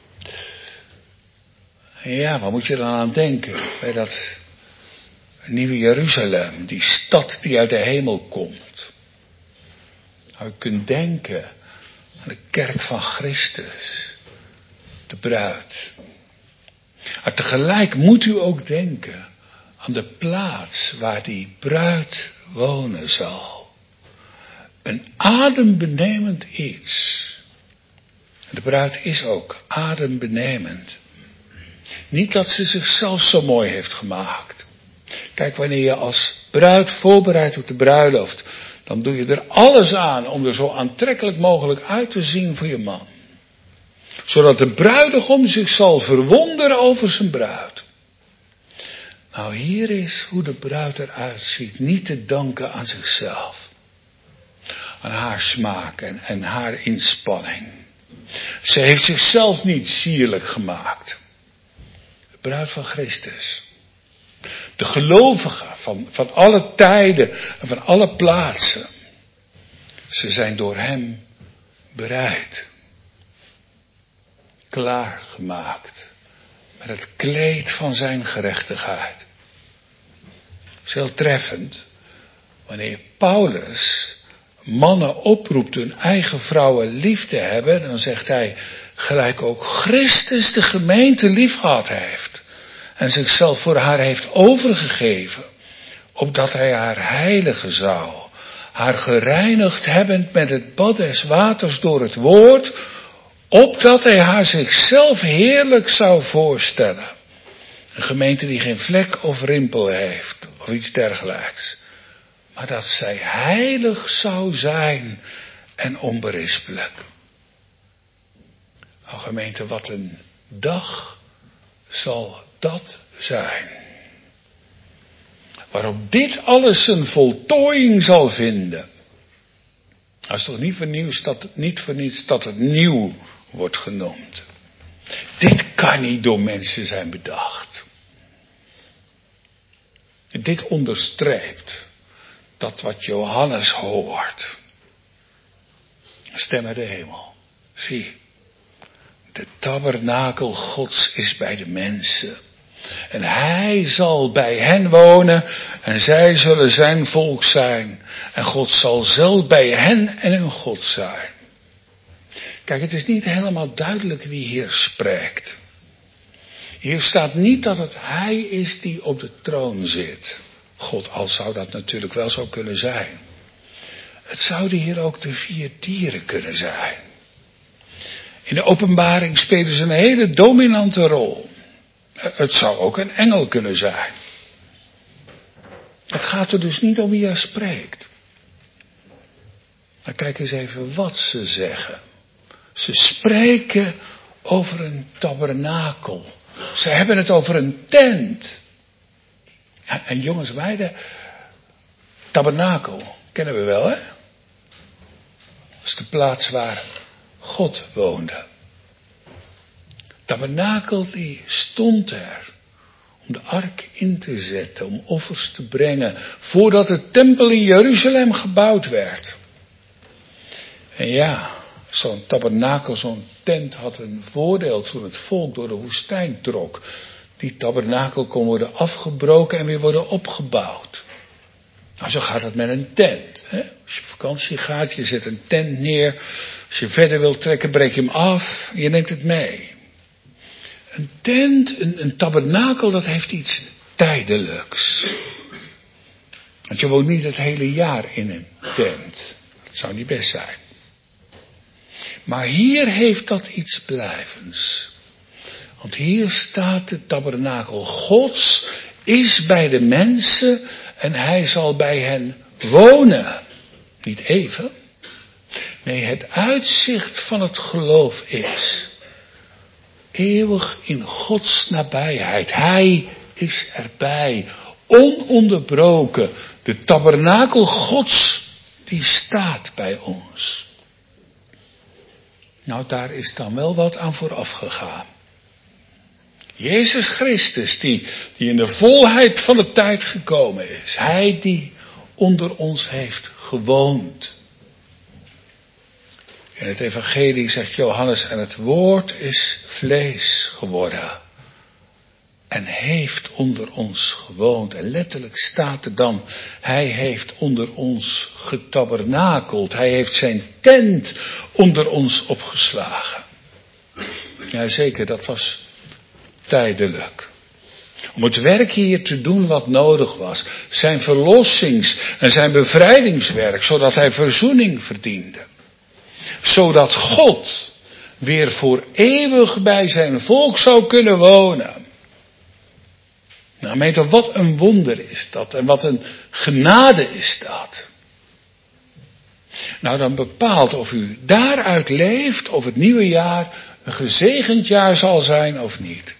Ja, waar moet je dan aan denken? Bij dat nieuwe Jeruzalem, die stad die uit de hemel komt. Nou, je kunt denken aan de kerk van Christus, de bruid. Maar tegelijk moet u ook denken aan de plaats waar die bruid wonen zal. Een adembenemend iets. De bruid is ook adembenemend. Niet dat ze zichzelf zo mooi heeft gemaakt. Kijk, wanneer je als bruid voorbereidt op de bruiloft, dan doe je er alles aan om er zo aantrekkelijk mogelijk uit te zien voor je man. Zodat de bruidegom zich zal verwonderen over zijn bruid. Nou, hier is hoe de bruid eruit ziet. Niet te danken aan zichzelf. Aan haar smaak en, en haar inspanning. Ze heeft zichzelf niet sierlijk gemaakt. De bruid van Christus. De gelovigen van, van alle tijden en van alle plaatsen. Ze zijn door hem bereid. Klaargemaakt. Met het kleed van zijn gerechtigheid. Het is heel treffend. Wanneer Paulus mannen oproept hun eigen vrouwen lief te hebben, dan zegt hij, gelijk ook Christus de gemeente lief gehad heeft. En zichzelf voor haar heeft overgegeven. Opdat hij haar heiligen zou. Haar gereinigd hebbend met het bad des waters door het woord. Opdat hij haar zichzelf heerlijk zou voorstellen. Een gemeente die geen vlek of rimpel heeft. Of iets dergelijks. Maar dat zij heilig zou zijn en onberispelijk. Nou gemeente, wat een dag zal dat zijn. Waarop dit alles een voltooiing zal vinden. Dat is toch niet voor niets dat, niet voor niets dat het nieuw wordt genoemd. Dit kan niet door mensen zijn bedacht. Dit onderstreept dat wat Johannes hoort. Stem uit de hemel. Zie, de tabernakel Gods is bij de mensen. En hij zal bij hen wonen en zij zullen zijn volk zijn. En God zal zelf bij hen en hun God zijn. Kijk, het is niet helemaal duidelijk wie hier spreekt. Hier staat niet dat het hij is die op de troon zit. God, al zou dat natuurlijk wel zo kunnen zijn. Het zouden hier ook de vier dieren kunnen zijn. In de openbaring spelen ze een hele dominante rol. Het zou ook een engel kunnen zijn. Het gaat er dus niet om wie er spreekt. Maar kijk eens even wat ze zeggen. Ze spreken over een tabernakel. Ze hebben het over een tent. En, en jongens, meiden, tabernakel kennen we wel, hè? Dat is de plaats waar God woonde. Tabernakel die stond er om de ark in te zetten, om offers te brengen, voordat de tempel in Jeruzalem gebouwd werd. En ja, zo'n tabernakel, zo'n tent had een voordeel toen het volk door de woestijn trok. Die tabernakel kon worden afgebroken en weer worden opgebouwd. Nou, zo gaat het met een tent. Hè? Als je op vakantie gaat, je zet een tent neer. Als je verder wilt trekken, breek je hem af. Je neemt het mee. Een tent, een, een tabernakel, dat heeft iets tijdelijks. Want je woont niet het hele jaar in een tent. Dat zou niet best zijn. Maar hier heeft dat iets blijvends. Want hier staat de tabernakel Gods is bij de mensen en hij zal bij hen wonen. Niet even. Nee, het uitzicht van het geloof is eeuwig in Gods nabijheid. Hij is erbij. Ononderbroken. De tabernakel Gods, die staat bij ons. Nou, daar is dan wel wat aan vooraf gegaan. Jezus Christus, die, die in de volheid van de tijd gekomen is. Hij die onder ons heeft gewoond. In het evangelie zegt Johannes, en het woord is vlees geworden. En heeft onder ons gewoond. En letterlijk staat er dan, hij heeft onder ons getabernakeld. Hij heeft zijn tent onder ons opgeslagen. Ja, zeker, dat was tijdelijk. Om het werk hier te doen wat nodig was. Zijn verlossings- en zijn bevrijdingswerk, zodat hij verzoening verdiende. Zodat God weer voor eeuwig bij zijn volk zou kunnen wonen. Nou, meter, wat een wonder is dat. En wat een genade is dat. Nou, dan bepaalt of u daaruit leeft, of het nieuwe jaar een gezegend jaar zal zijn of niet.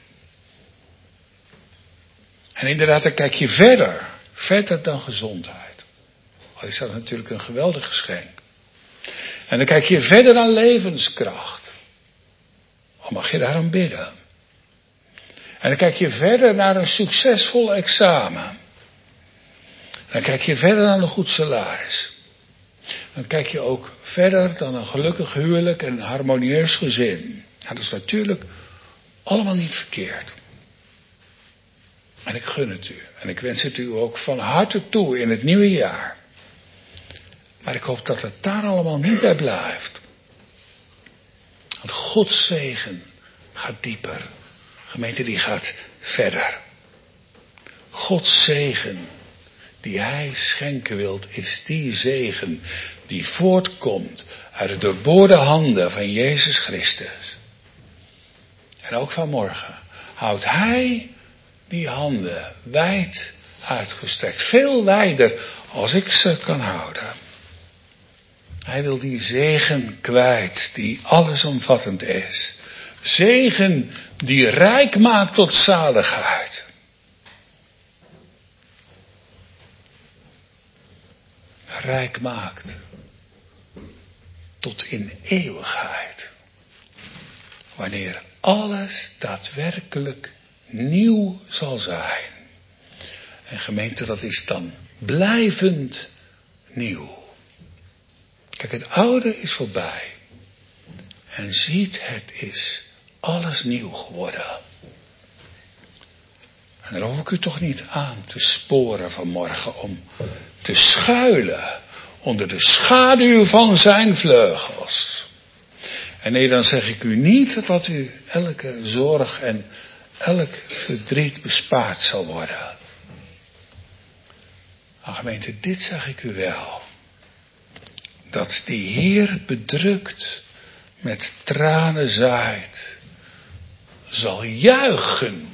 En inderdaad, dan kijk je verder. Verder dan gezondheid. Al is dat natuurlijk een geweldig geschenk. En dan kijk je verder dan levenskracht. Al mag je daarom bidden. En dan kijk je verder naar een succesvol examen. En dan kijk je verder naar een goed salaris. Dan kijk je ook verder dan een gelukkig huwelijk en een harmonieus gezin. Ja, dat is natuurlijk allemaal niet verkeerd. En ik gun het u. En ik wens het u ook van harte toe in het nieuwe jaar. Maar ik hoop dat het daar allemaal niet bij blijft. Want Gods zegen gaat dieper. Gemeente, die gaat verder. Gods zegen die hij schenken wilt, is die zegen die voortkomt uit de doorboorde handen van Jezus Christus. En ook vanmorgen houdt hij die handen wijd uitgestrekt. Veel wijder als ik ze kan houden. Hij wil die zegen kwijt die allesomvattend is. Zegen die rijk maakt tot zaligheid. Rijk maakt tot in eeuwigheid. Wanneer alles daadwerkelijk nieuw zal zijn. En gemeente, dat is dan blijvend nieuw. Kijk, het oude is voorbij. En ziet, het is alles nieuw geworden. En daar hoef ik u toch niet aan te sporen vanmorgen om te schuilen onder de schaduw van zijn vleugels. En nee, dan zeg ik u niet dat u elke zorg en elk verdriet bespaard zal worden. Maar gemeente, dit zeg ik u wel. Dat die Heer bedrukt met tranen zaait, zal juichen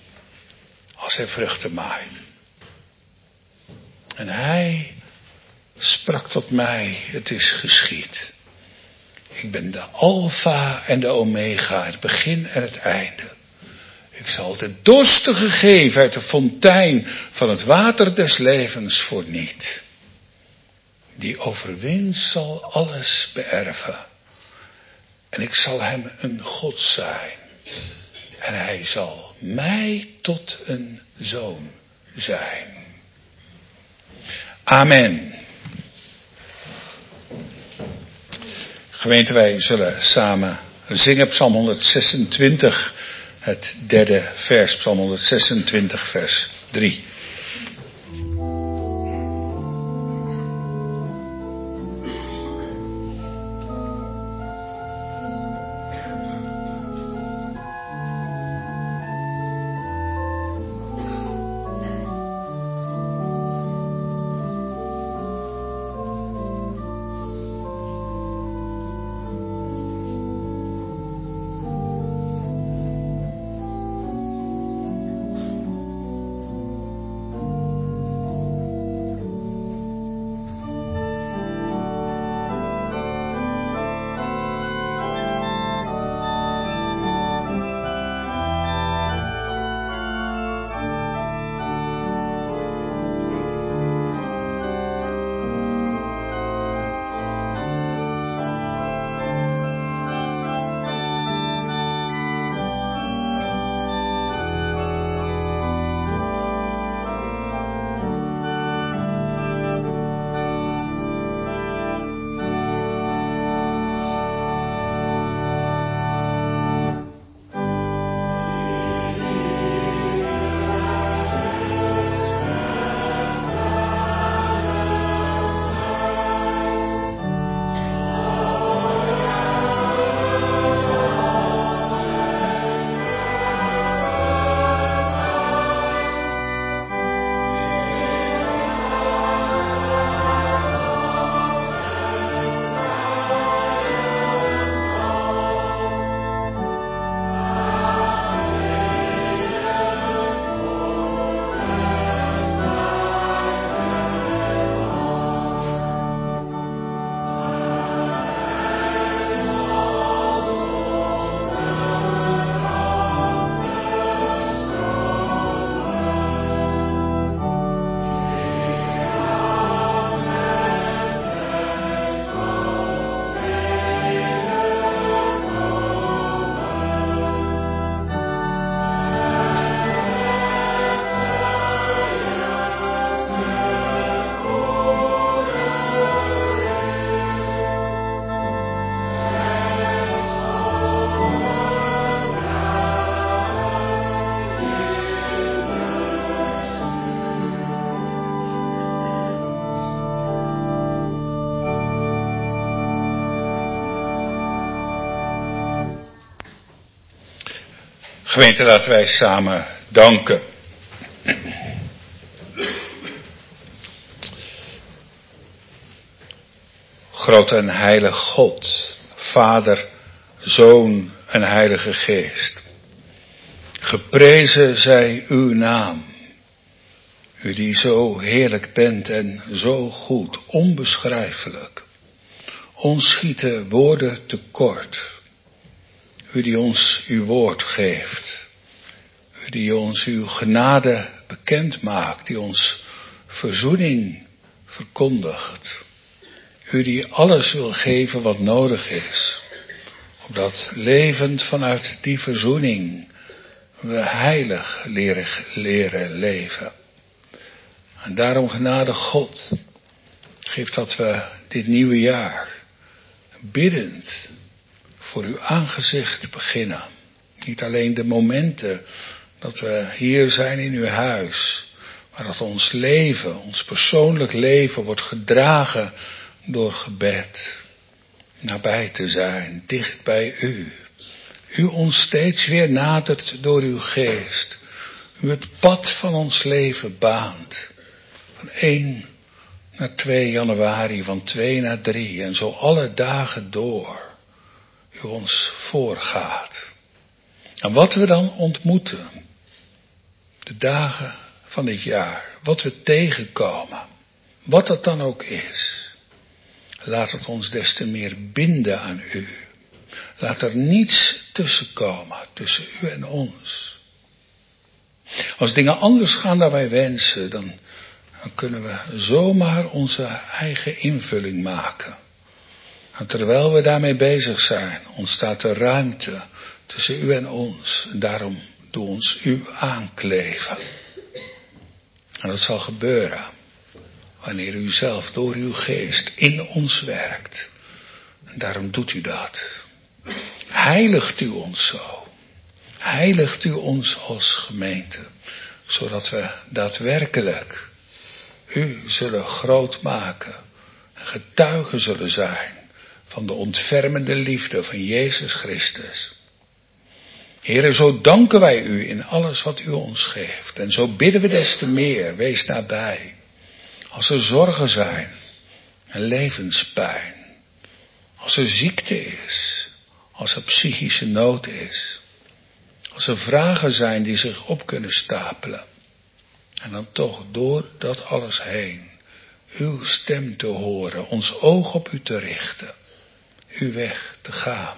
als hij vruchten maait. En hij sprak tot mij, het is geschied. Ik ben de Alpha en de Omega, het begin en het einde. Ik zal de dorstige geven uit de fontein van het water des levens voor niet. Die overwint zal alles beërven. En ik zal hem een God zijn. En hij zal mij tot een zoon zijn. Amen. Gemeente, wij zullen samen zingen Psalm honderdzesentwintig, het derde vers, Psalm honderdzesentwintig, vers drie. Gemeente, laten wij samen danken. Grote en heilige God, Vader, Zoon en Heilige Geest. Geprezen zij uw naam. U die zo heerlijk bent en zo goed, onbeschrijfelijk. Ons schieten woorden tekort. U die ons uw woord geeft. U die ons uw genade bekend maakt. Die ons verzoening verkondigt. U die alles wil geven wat nodig is. Opdat levend vanuit die verzoening we heilig leren, leren leven. En daarom genade God. Geef dat we dit nieuwe jaar biddend voor uw aangezicht beginnen. Niet alleen de momenten dat we hier zijn in uw huis, maar dat ons leven, ons persoonlijk leven wordt gedragen door gebed. Nabij te zijn, dicht bij u. U ons steeds weer nadert door uw geest. U het pad van ons leven baant. Van één naar twee januari, van twee naar drie en zo alle dagen door. U ons voorgaat. En wat we dan ontmoeten, de dagen van dit jaar, wat we tegenkomen, Wat dat dan ook is. Laat het ons des te meer binden aan u. Laat er niets tussenkomen tussen u en ons. Als dingen anders gaan dan wij wensen, dan, dan kunnen we zomaar onze eigen invulling maken. En terwijl we daarmee bezig zijn, ontstaat er ruimte tussen u en ons. En daarom doe ons u aankleven. En dat zal gebeuren wanneer u zelf door uw geest in ons werkt. En daarom doet u dat. Heiligt u ons zo. Heiligt u ons als gemeente. Zodat we daadwerkelijk u zullen groot maken. En getuigen zullen zijn van de ontfermende liefde van Jezus Christus. Heere, zo danken wij u in alles wat u ons geeft. En zo bidden we des te meer, wees nabij. Als er zorgen zijn en levenspijn. Als er ziekte is. Als er psychische nood is. Als er vragen zijn die zich op kunnen stapelen. En dan toch door dat alles heen uw stem te horen, ons oog op u te richten. Uw weg te gaan.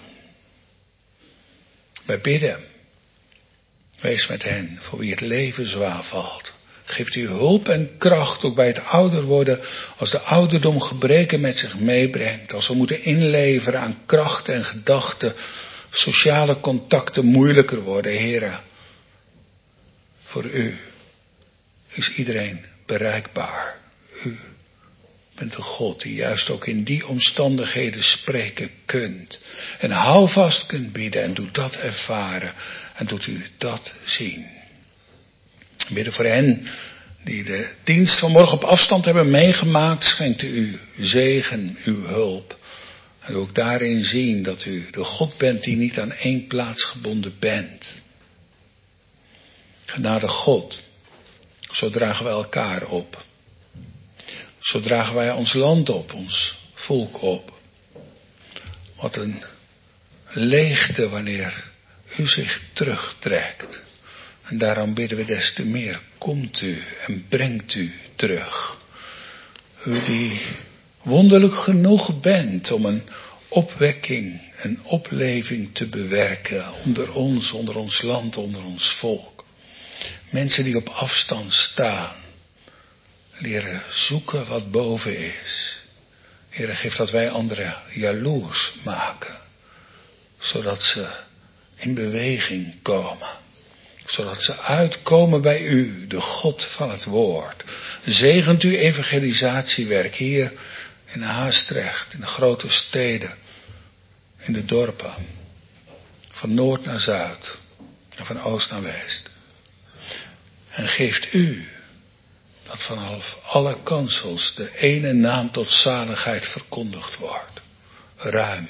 Wij bidden. Wees met hen voor wie het leven zwaar valt. Geeft u hulp en kracht ook bij het ouder worden, als de ouderdom gebreken met zich meebrengt. Als we moeten inleveren aan kracht en gedachten, sociale contacten moeilijker worden, Heere. Voor u is iedereen bereikbaar. U bent een God die juist ook in die omstandigheden spreken kunt. En houvast kunt bieden en doet dat ervaren en doet u dat zien. Bidden voor hen die de dienst van morgen op afstand hebben meegemaakt, schenkt u zegen, uw hulp. En ook daarin zien dat u de God bent die niet aan één plaats gebonden bent. Genade God, zo dragen wij elkaar op. Zo dragen wij ons land op, ons volk op. Wat een leegte wanneer u zich terugtrekt. En daarom bidden we des te meer, komt u en brengt u terug. U die wonderlijk genoeg bent om een opwekking, een opleving te bewerken onder ons, onder ons land, onder ons volk. Mensen die op afstand staan, leren zoeken wat boven is. Heere, geef dat wij anderen jaloers maken, zodat ze in beweging komen. Zodat ze uitkomen bij u, de God van het woord. Zegent u evangelisatiewerk hier in Haastrecht, in de grote steden, in de dorpen. Van noord naar zuid en van oost naar west. En geeft u dat vanaf alle kansels de ene naam tot zaligheid verkondigd wordt. Ruim.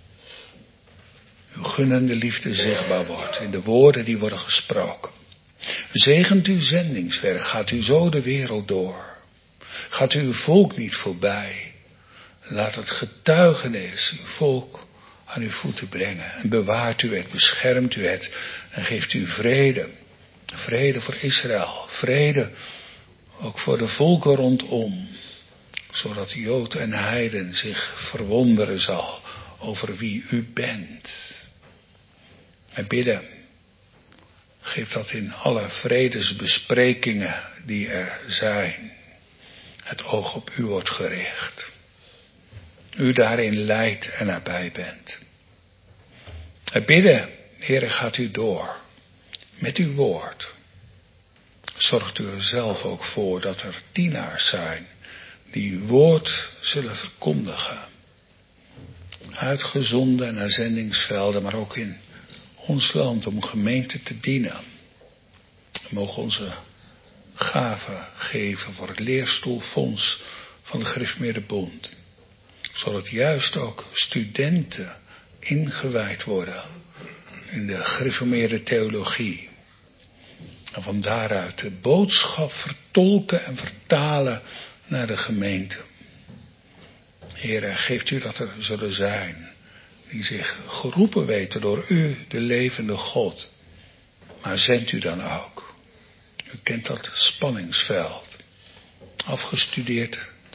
Uw gunnende liefde zichtbaar wordt in de woorden die worden gesproken. Zegent uw zendingswerk, gaat u zo de wereld door. Gaat u uw volk niet voorbij. Laat het getuigenis uw volk aan uw voeten brengen. En bewaart u het, beschermt u het en geeft u vrede. Vrede voor Israël, vrede ook voor de volken rondom. Zodat Jood en Heiden zich verwonderen zal over wie u bent. En bidden, geef dat in alle vredesbesprekingen die er zijn, het oog op u wordt gericht. U daarin leidt en nabij bent. En bidden, Heere, gaat u door met uw woord. Zorgt u er zelf ook voor dat er dienaars zijn die uw woord zullen verkondigen. Uitgezonden naar zendingsvelden, maar ook in ons land om gemeente te dienen. We mogen onze gaven geven voor het leerstoelfonds van de Gereformeerde Bond. Zodat juist ook studenten ingewijd worden in de gereformeerde theologie. En van daaruit de boodschap vertolken en vertalen naar de gemeente. Heere, geeft u dat er zullen zijn die zich geroepen weten door u, de levende God. Maar zendt u dan ook. U kent dat spanningsveld. Afgestudeerd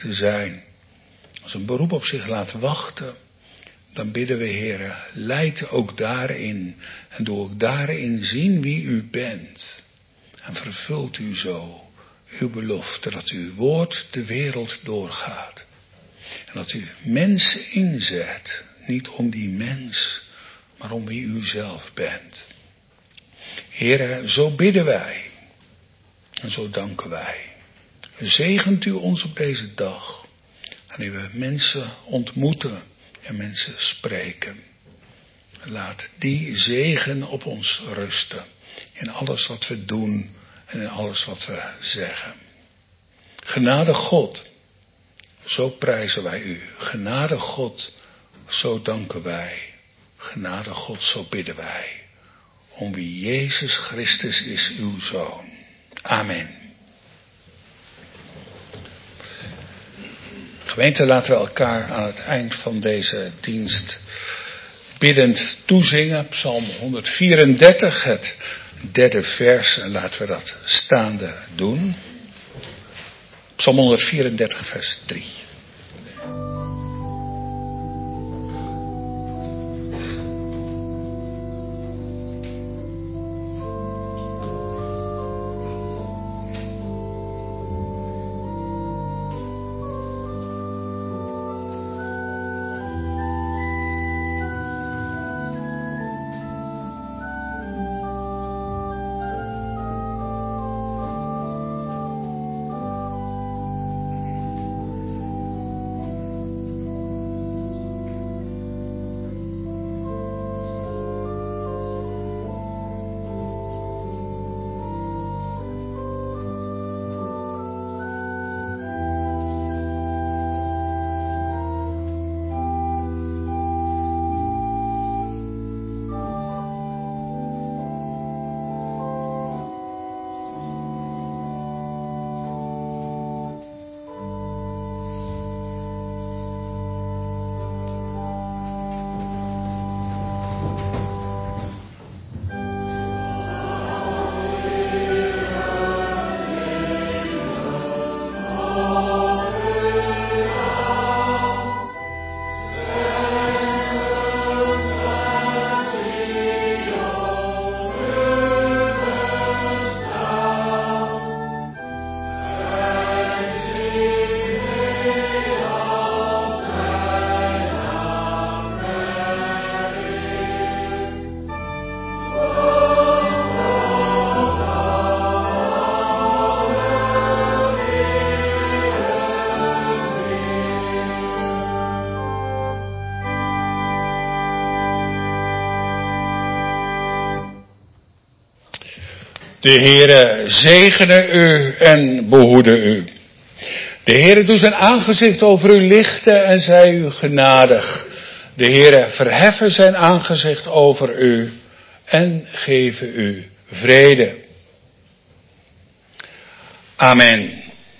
te zijn. Als een beroep op zich laat wachten, dan bidden we, Heere, leid ook daarin. En doe ook daarin zien wie u bent. En vervult u zo uw belofte dat uw woord de wereld doorgaat. En dat u mensen inzet, niet om die mens, maar om wie u zelf bent. Heere, zo bidden wij. En zo danken wij. Zegent u ons op deze dag. En we mensen ontmoeten en mensen spreken. Laat die zegen op ons rusten. In alles wat we doen en in alles wat we zeggen. Genade God, zo prijzen wij u. Genade God, zo danken wij. Genade God, zo bidden wij. Om wie Jezus Christus is, uw Zoon. Amen. Gemeente, laten we elkaar aan het eind van deze dienst biddend toezingen. Psalm honderdvierendertig, het derde vers. En laten we dat staande doen. Psalm honderdvierendertig, vers drie. De Heere zegene u en behoede u. De Heere doet zijn aangezicht over u lichten en zij u genadig. De Heere verheffen zijn aangezicht over u en geven u vrede. Amen.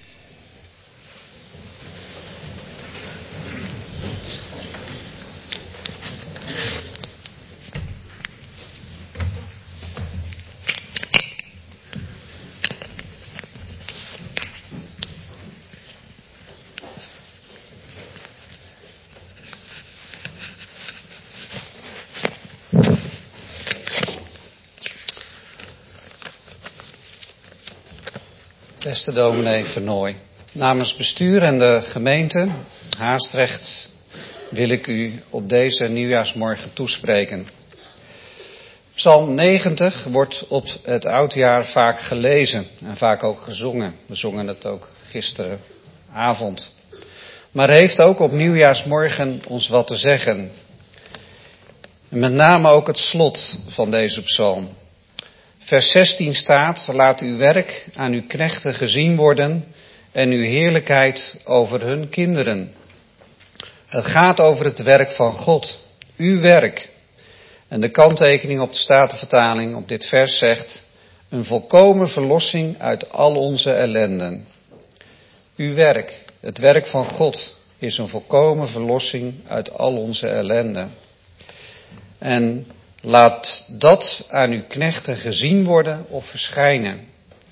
Beste dominee Vernooy, namens bestuur en de gemeente Haastrecht wil ik u op deze nieuwjaarsmorgen toespreken. Psalm negentig wordt op het oudjaar vaak gelezen en vaak ook gezongen. We zongen het ook gisteravond. Maar heeft ook op nieuwjaarsmorgen ons wat te zeggen. En met name ook het slot van deze psalm. Vers zestien staat, laat uw werk aan uw knechten gezien worden en uw heerlijkheid over hun kinderen. Het gaat over het werk van God, uw werk. En de kanttekening op de Statenvertaling op dit vers zegt, een volkomen verlossing uit al onze ellenden. Uw werk, het werk van God, is een volkomen verlossing uit al onze ellende. En laat dat aan uw knechten gezien worden of verschijnen.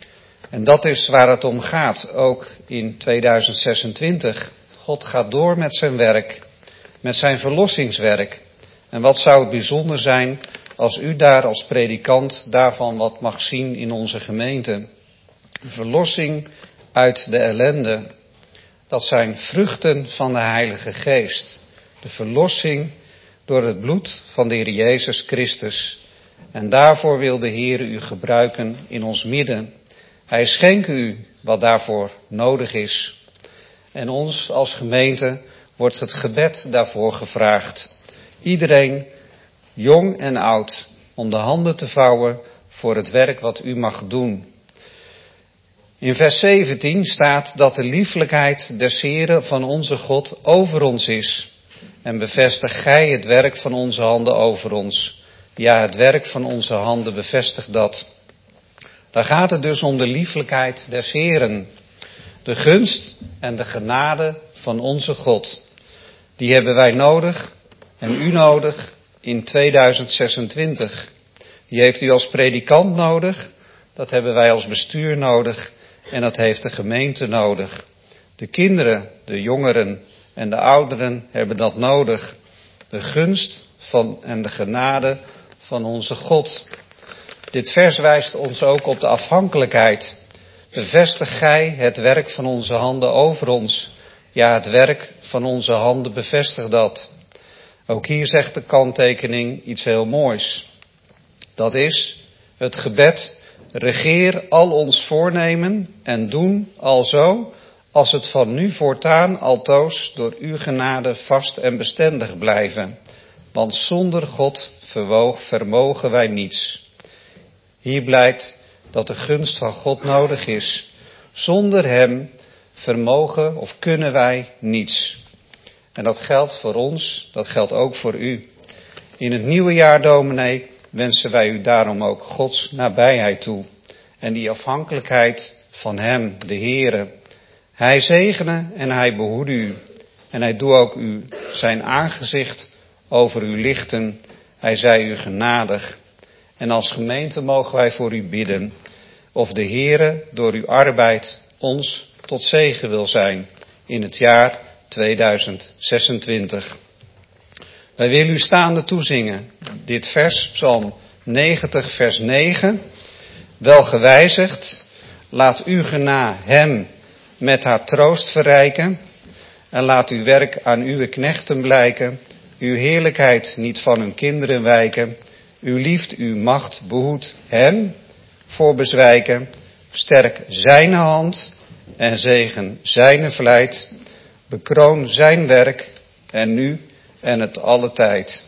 En dat is waar het om gaat, ook in tweeduizend zesentwintig. God gaat door met zijn werk, met zijn verlossingswerk. En wat zou het bijzonder zijn als u daar als predikant daarvan wat mag zien in onze gemeente. Verlossing uit de ellende. Dat zijn vruchten van de Heilige Geest. De verlossing door het bloed van de Heer Jezus Christus. En daarvoor wil de Heer u gebruiken in ons midden. Hij schenkt u wat daarvoor nodig is. En ons als gemeente wordt het gebed daarvoor gevraagd. Iedereen, jong en oud, om de handen te vouwen voor het werk wat u mag doen. In vers zeventien staat dat de lieflijkheid des Heren van onze God over ons is. En bevestig gij het werk van onze handen over ons. Ja, het werk van onze handen bevestigt dat. Daar gaat het dus om de lieflijkheid des Heren. De gunst en de genade van onze God. Die hebben wij nodig en u nodig in tweeduizend zesentwintig. Die heeft u als predikant nodig. Dat hebben wij als bestuur nodig. En dat heeft de gemeente nodig. De kinderen, de jongeren en de ouderen hebben dat nodig. De gunst van en de genade van onze God. Dit vers wijst ons ook op de afhankelijkheid. Bevestig gij het werk van onze handen over ons. Ja, het werk van onze handen bevestigt dat. Ook hier zegt de kanttekening iets heel moois. Dat is het gebed. Regeer al ons voornemen en doen alzo, als het van nu voortaan altoos door uw genade vast en bestendig blijven. Want zonder God verwoog, vermogen wij niets. Hier blijkt dat de gunst van God nodig is. Zonder hem vermogen of kunnen wij niets. En dat geldt voor ons, dat geldt ook voor u. In het nieuwe jaar, dominee, wensen wij u daarom ook Gods nabijheid toe. En die afhankelijkheid van hem, de Heere. Hij zegene en hij behoede u. En hij doe ook u zijn aangezicht over u lichten. Hij zij u genadig. En als gemeente mogen wij voor u bidden. Of de Heere door uw arbeid ons tot zegen wil zijn in het jaar tweeduizend zesentwintig. Wij willen u staande toezingen. Dit vers, Psalm negentig, vers negen. Wel gewijzigd, laat uw gena hem met haar troost verrijken. En laat uw werk aan uw knechten blijken. Uw heerlijkheid niet van hun kinderen wijken. Uw liefde, uw macht behoedt hem voor bezwijken. Sterk zijn hand en zegen zijn vlijt. Bekroon zijn werk en nu en het alle tijd.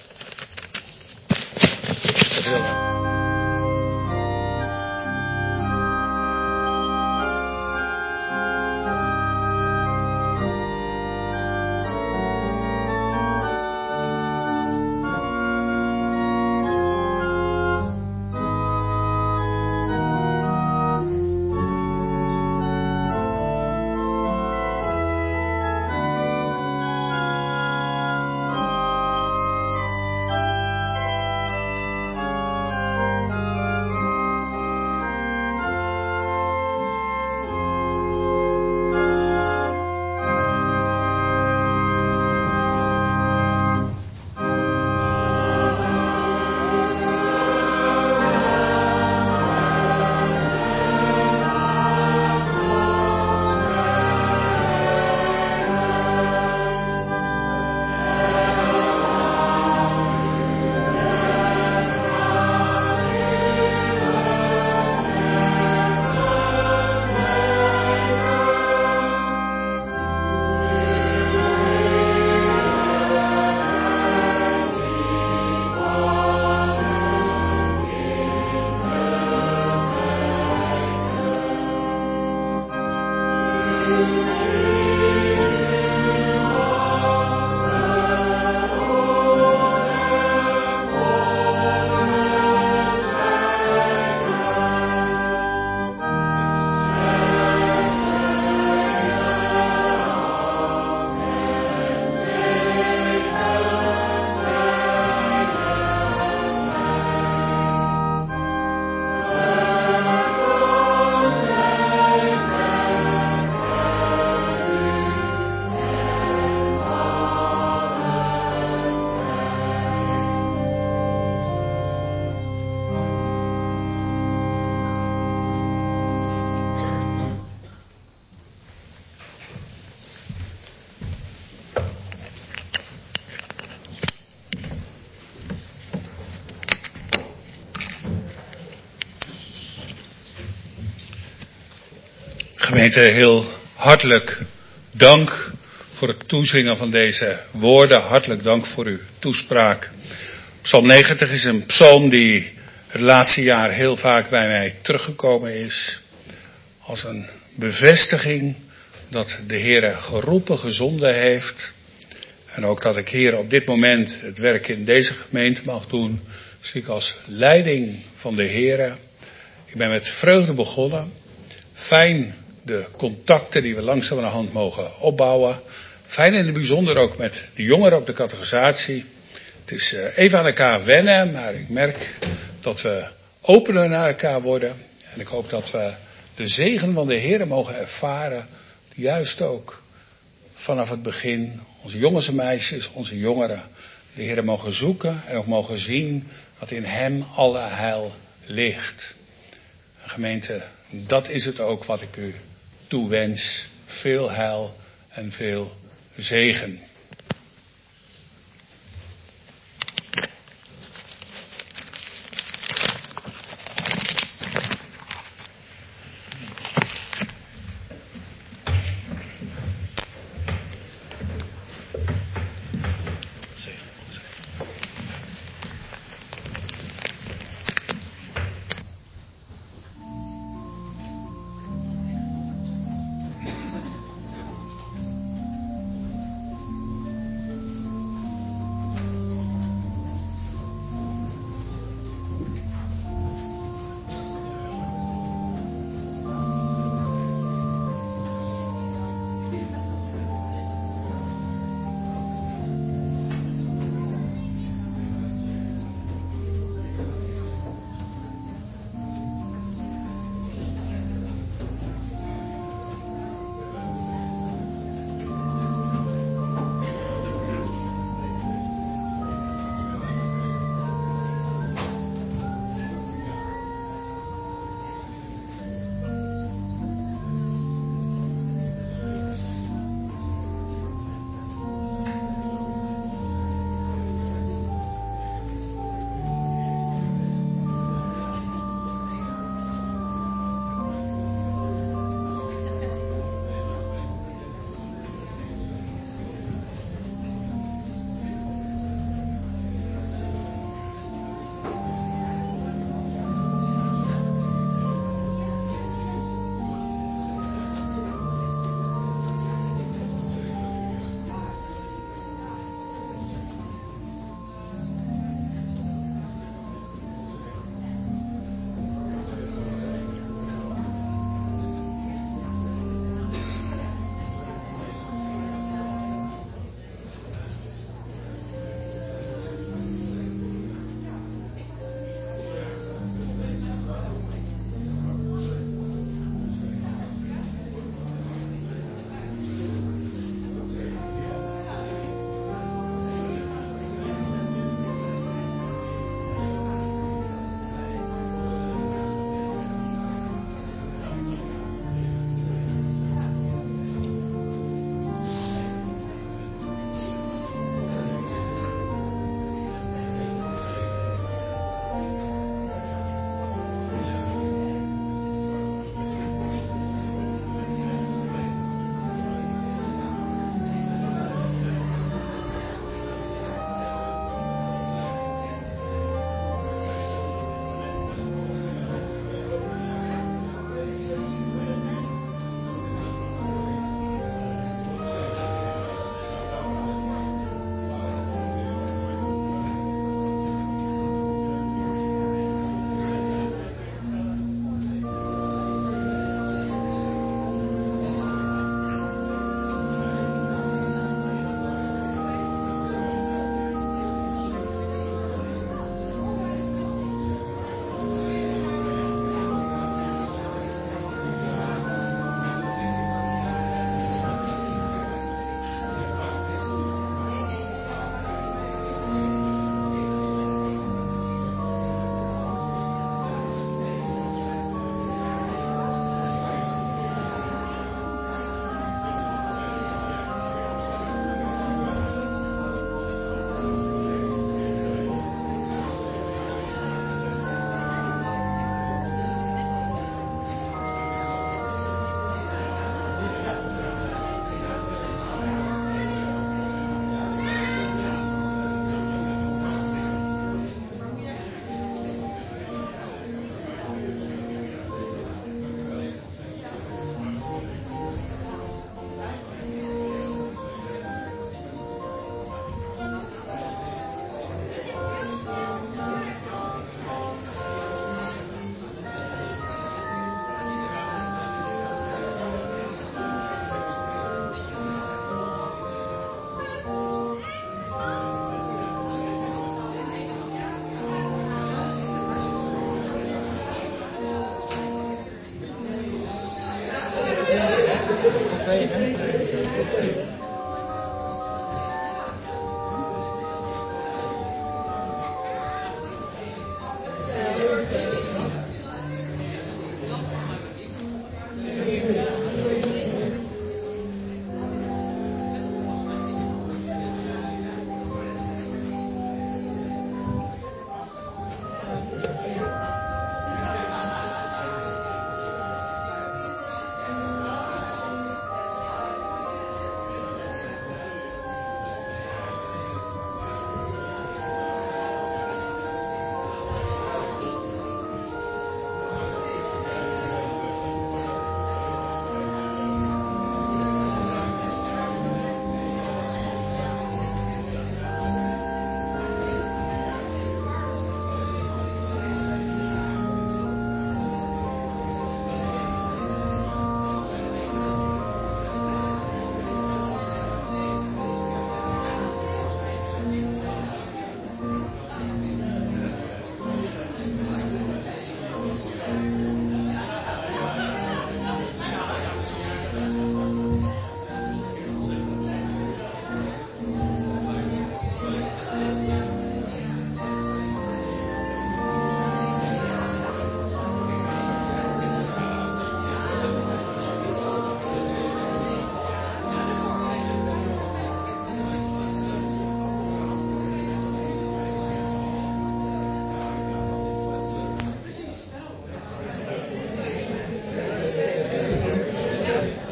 Gemeente, heel hartelijk dank voor het toezingen van deze woorden. Hartelijk dank voor uw toespraak. Psalm negentig is een psalm die het laatste jaar heel vaak bij mij teruggekomen is. Als een bevestiging dat de Heere geroepen, gezonden heeft. En ook dat ik hier op dit moment het werk in deze gemeente mag doen. Zie ik als leiding van de Heere. Ik ben met vreugde begonnen. Fijn de contacten die we langzamerhand mogen opbouwen. Fijn in het bijzonder ook met de jongeren op de catechisatie. Het is even aan elkaar wennen, maar ik merk dat we opener naar elkaar worden. En ik hoop dat we de zegen van de Heere mogen ervaren. Juist ook vanaf het begin. Onze jongens en meisjes, onze jongeren. De Heere mogen zoeken en ook mogen zien dat in hem alle heil ligt. Gemeente, dat is het ook wat ik u toewens. Veel heil en veel zegen.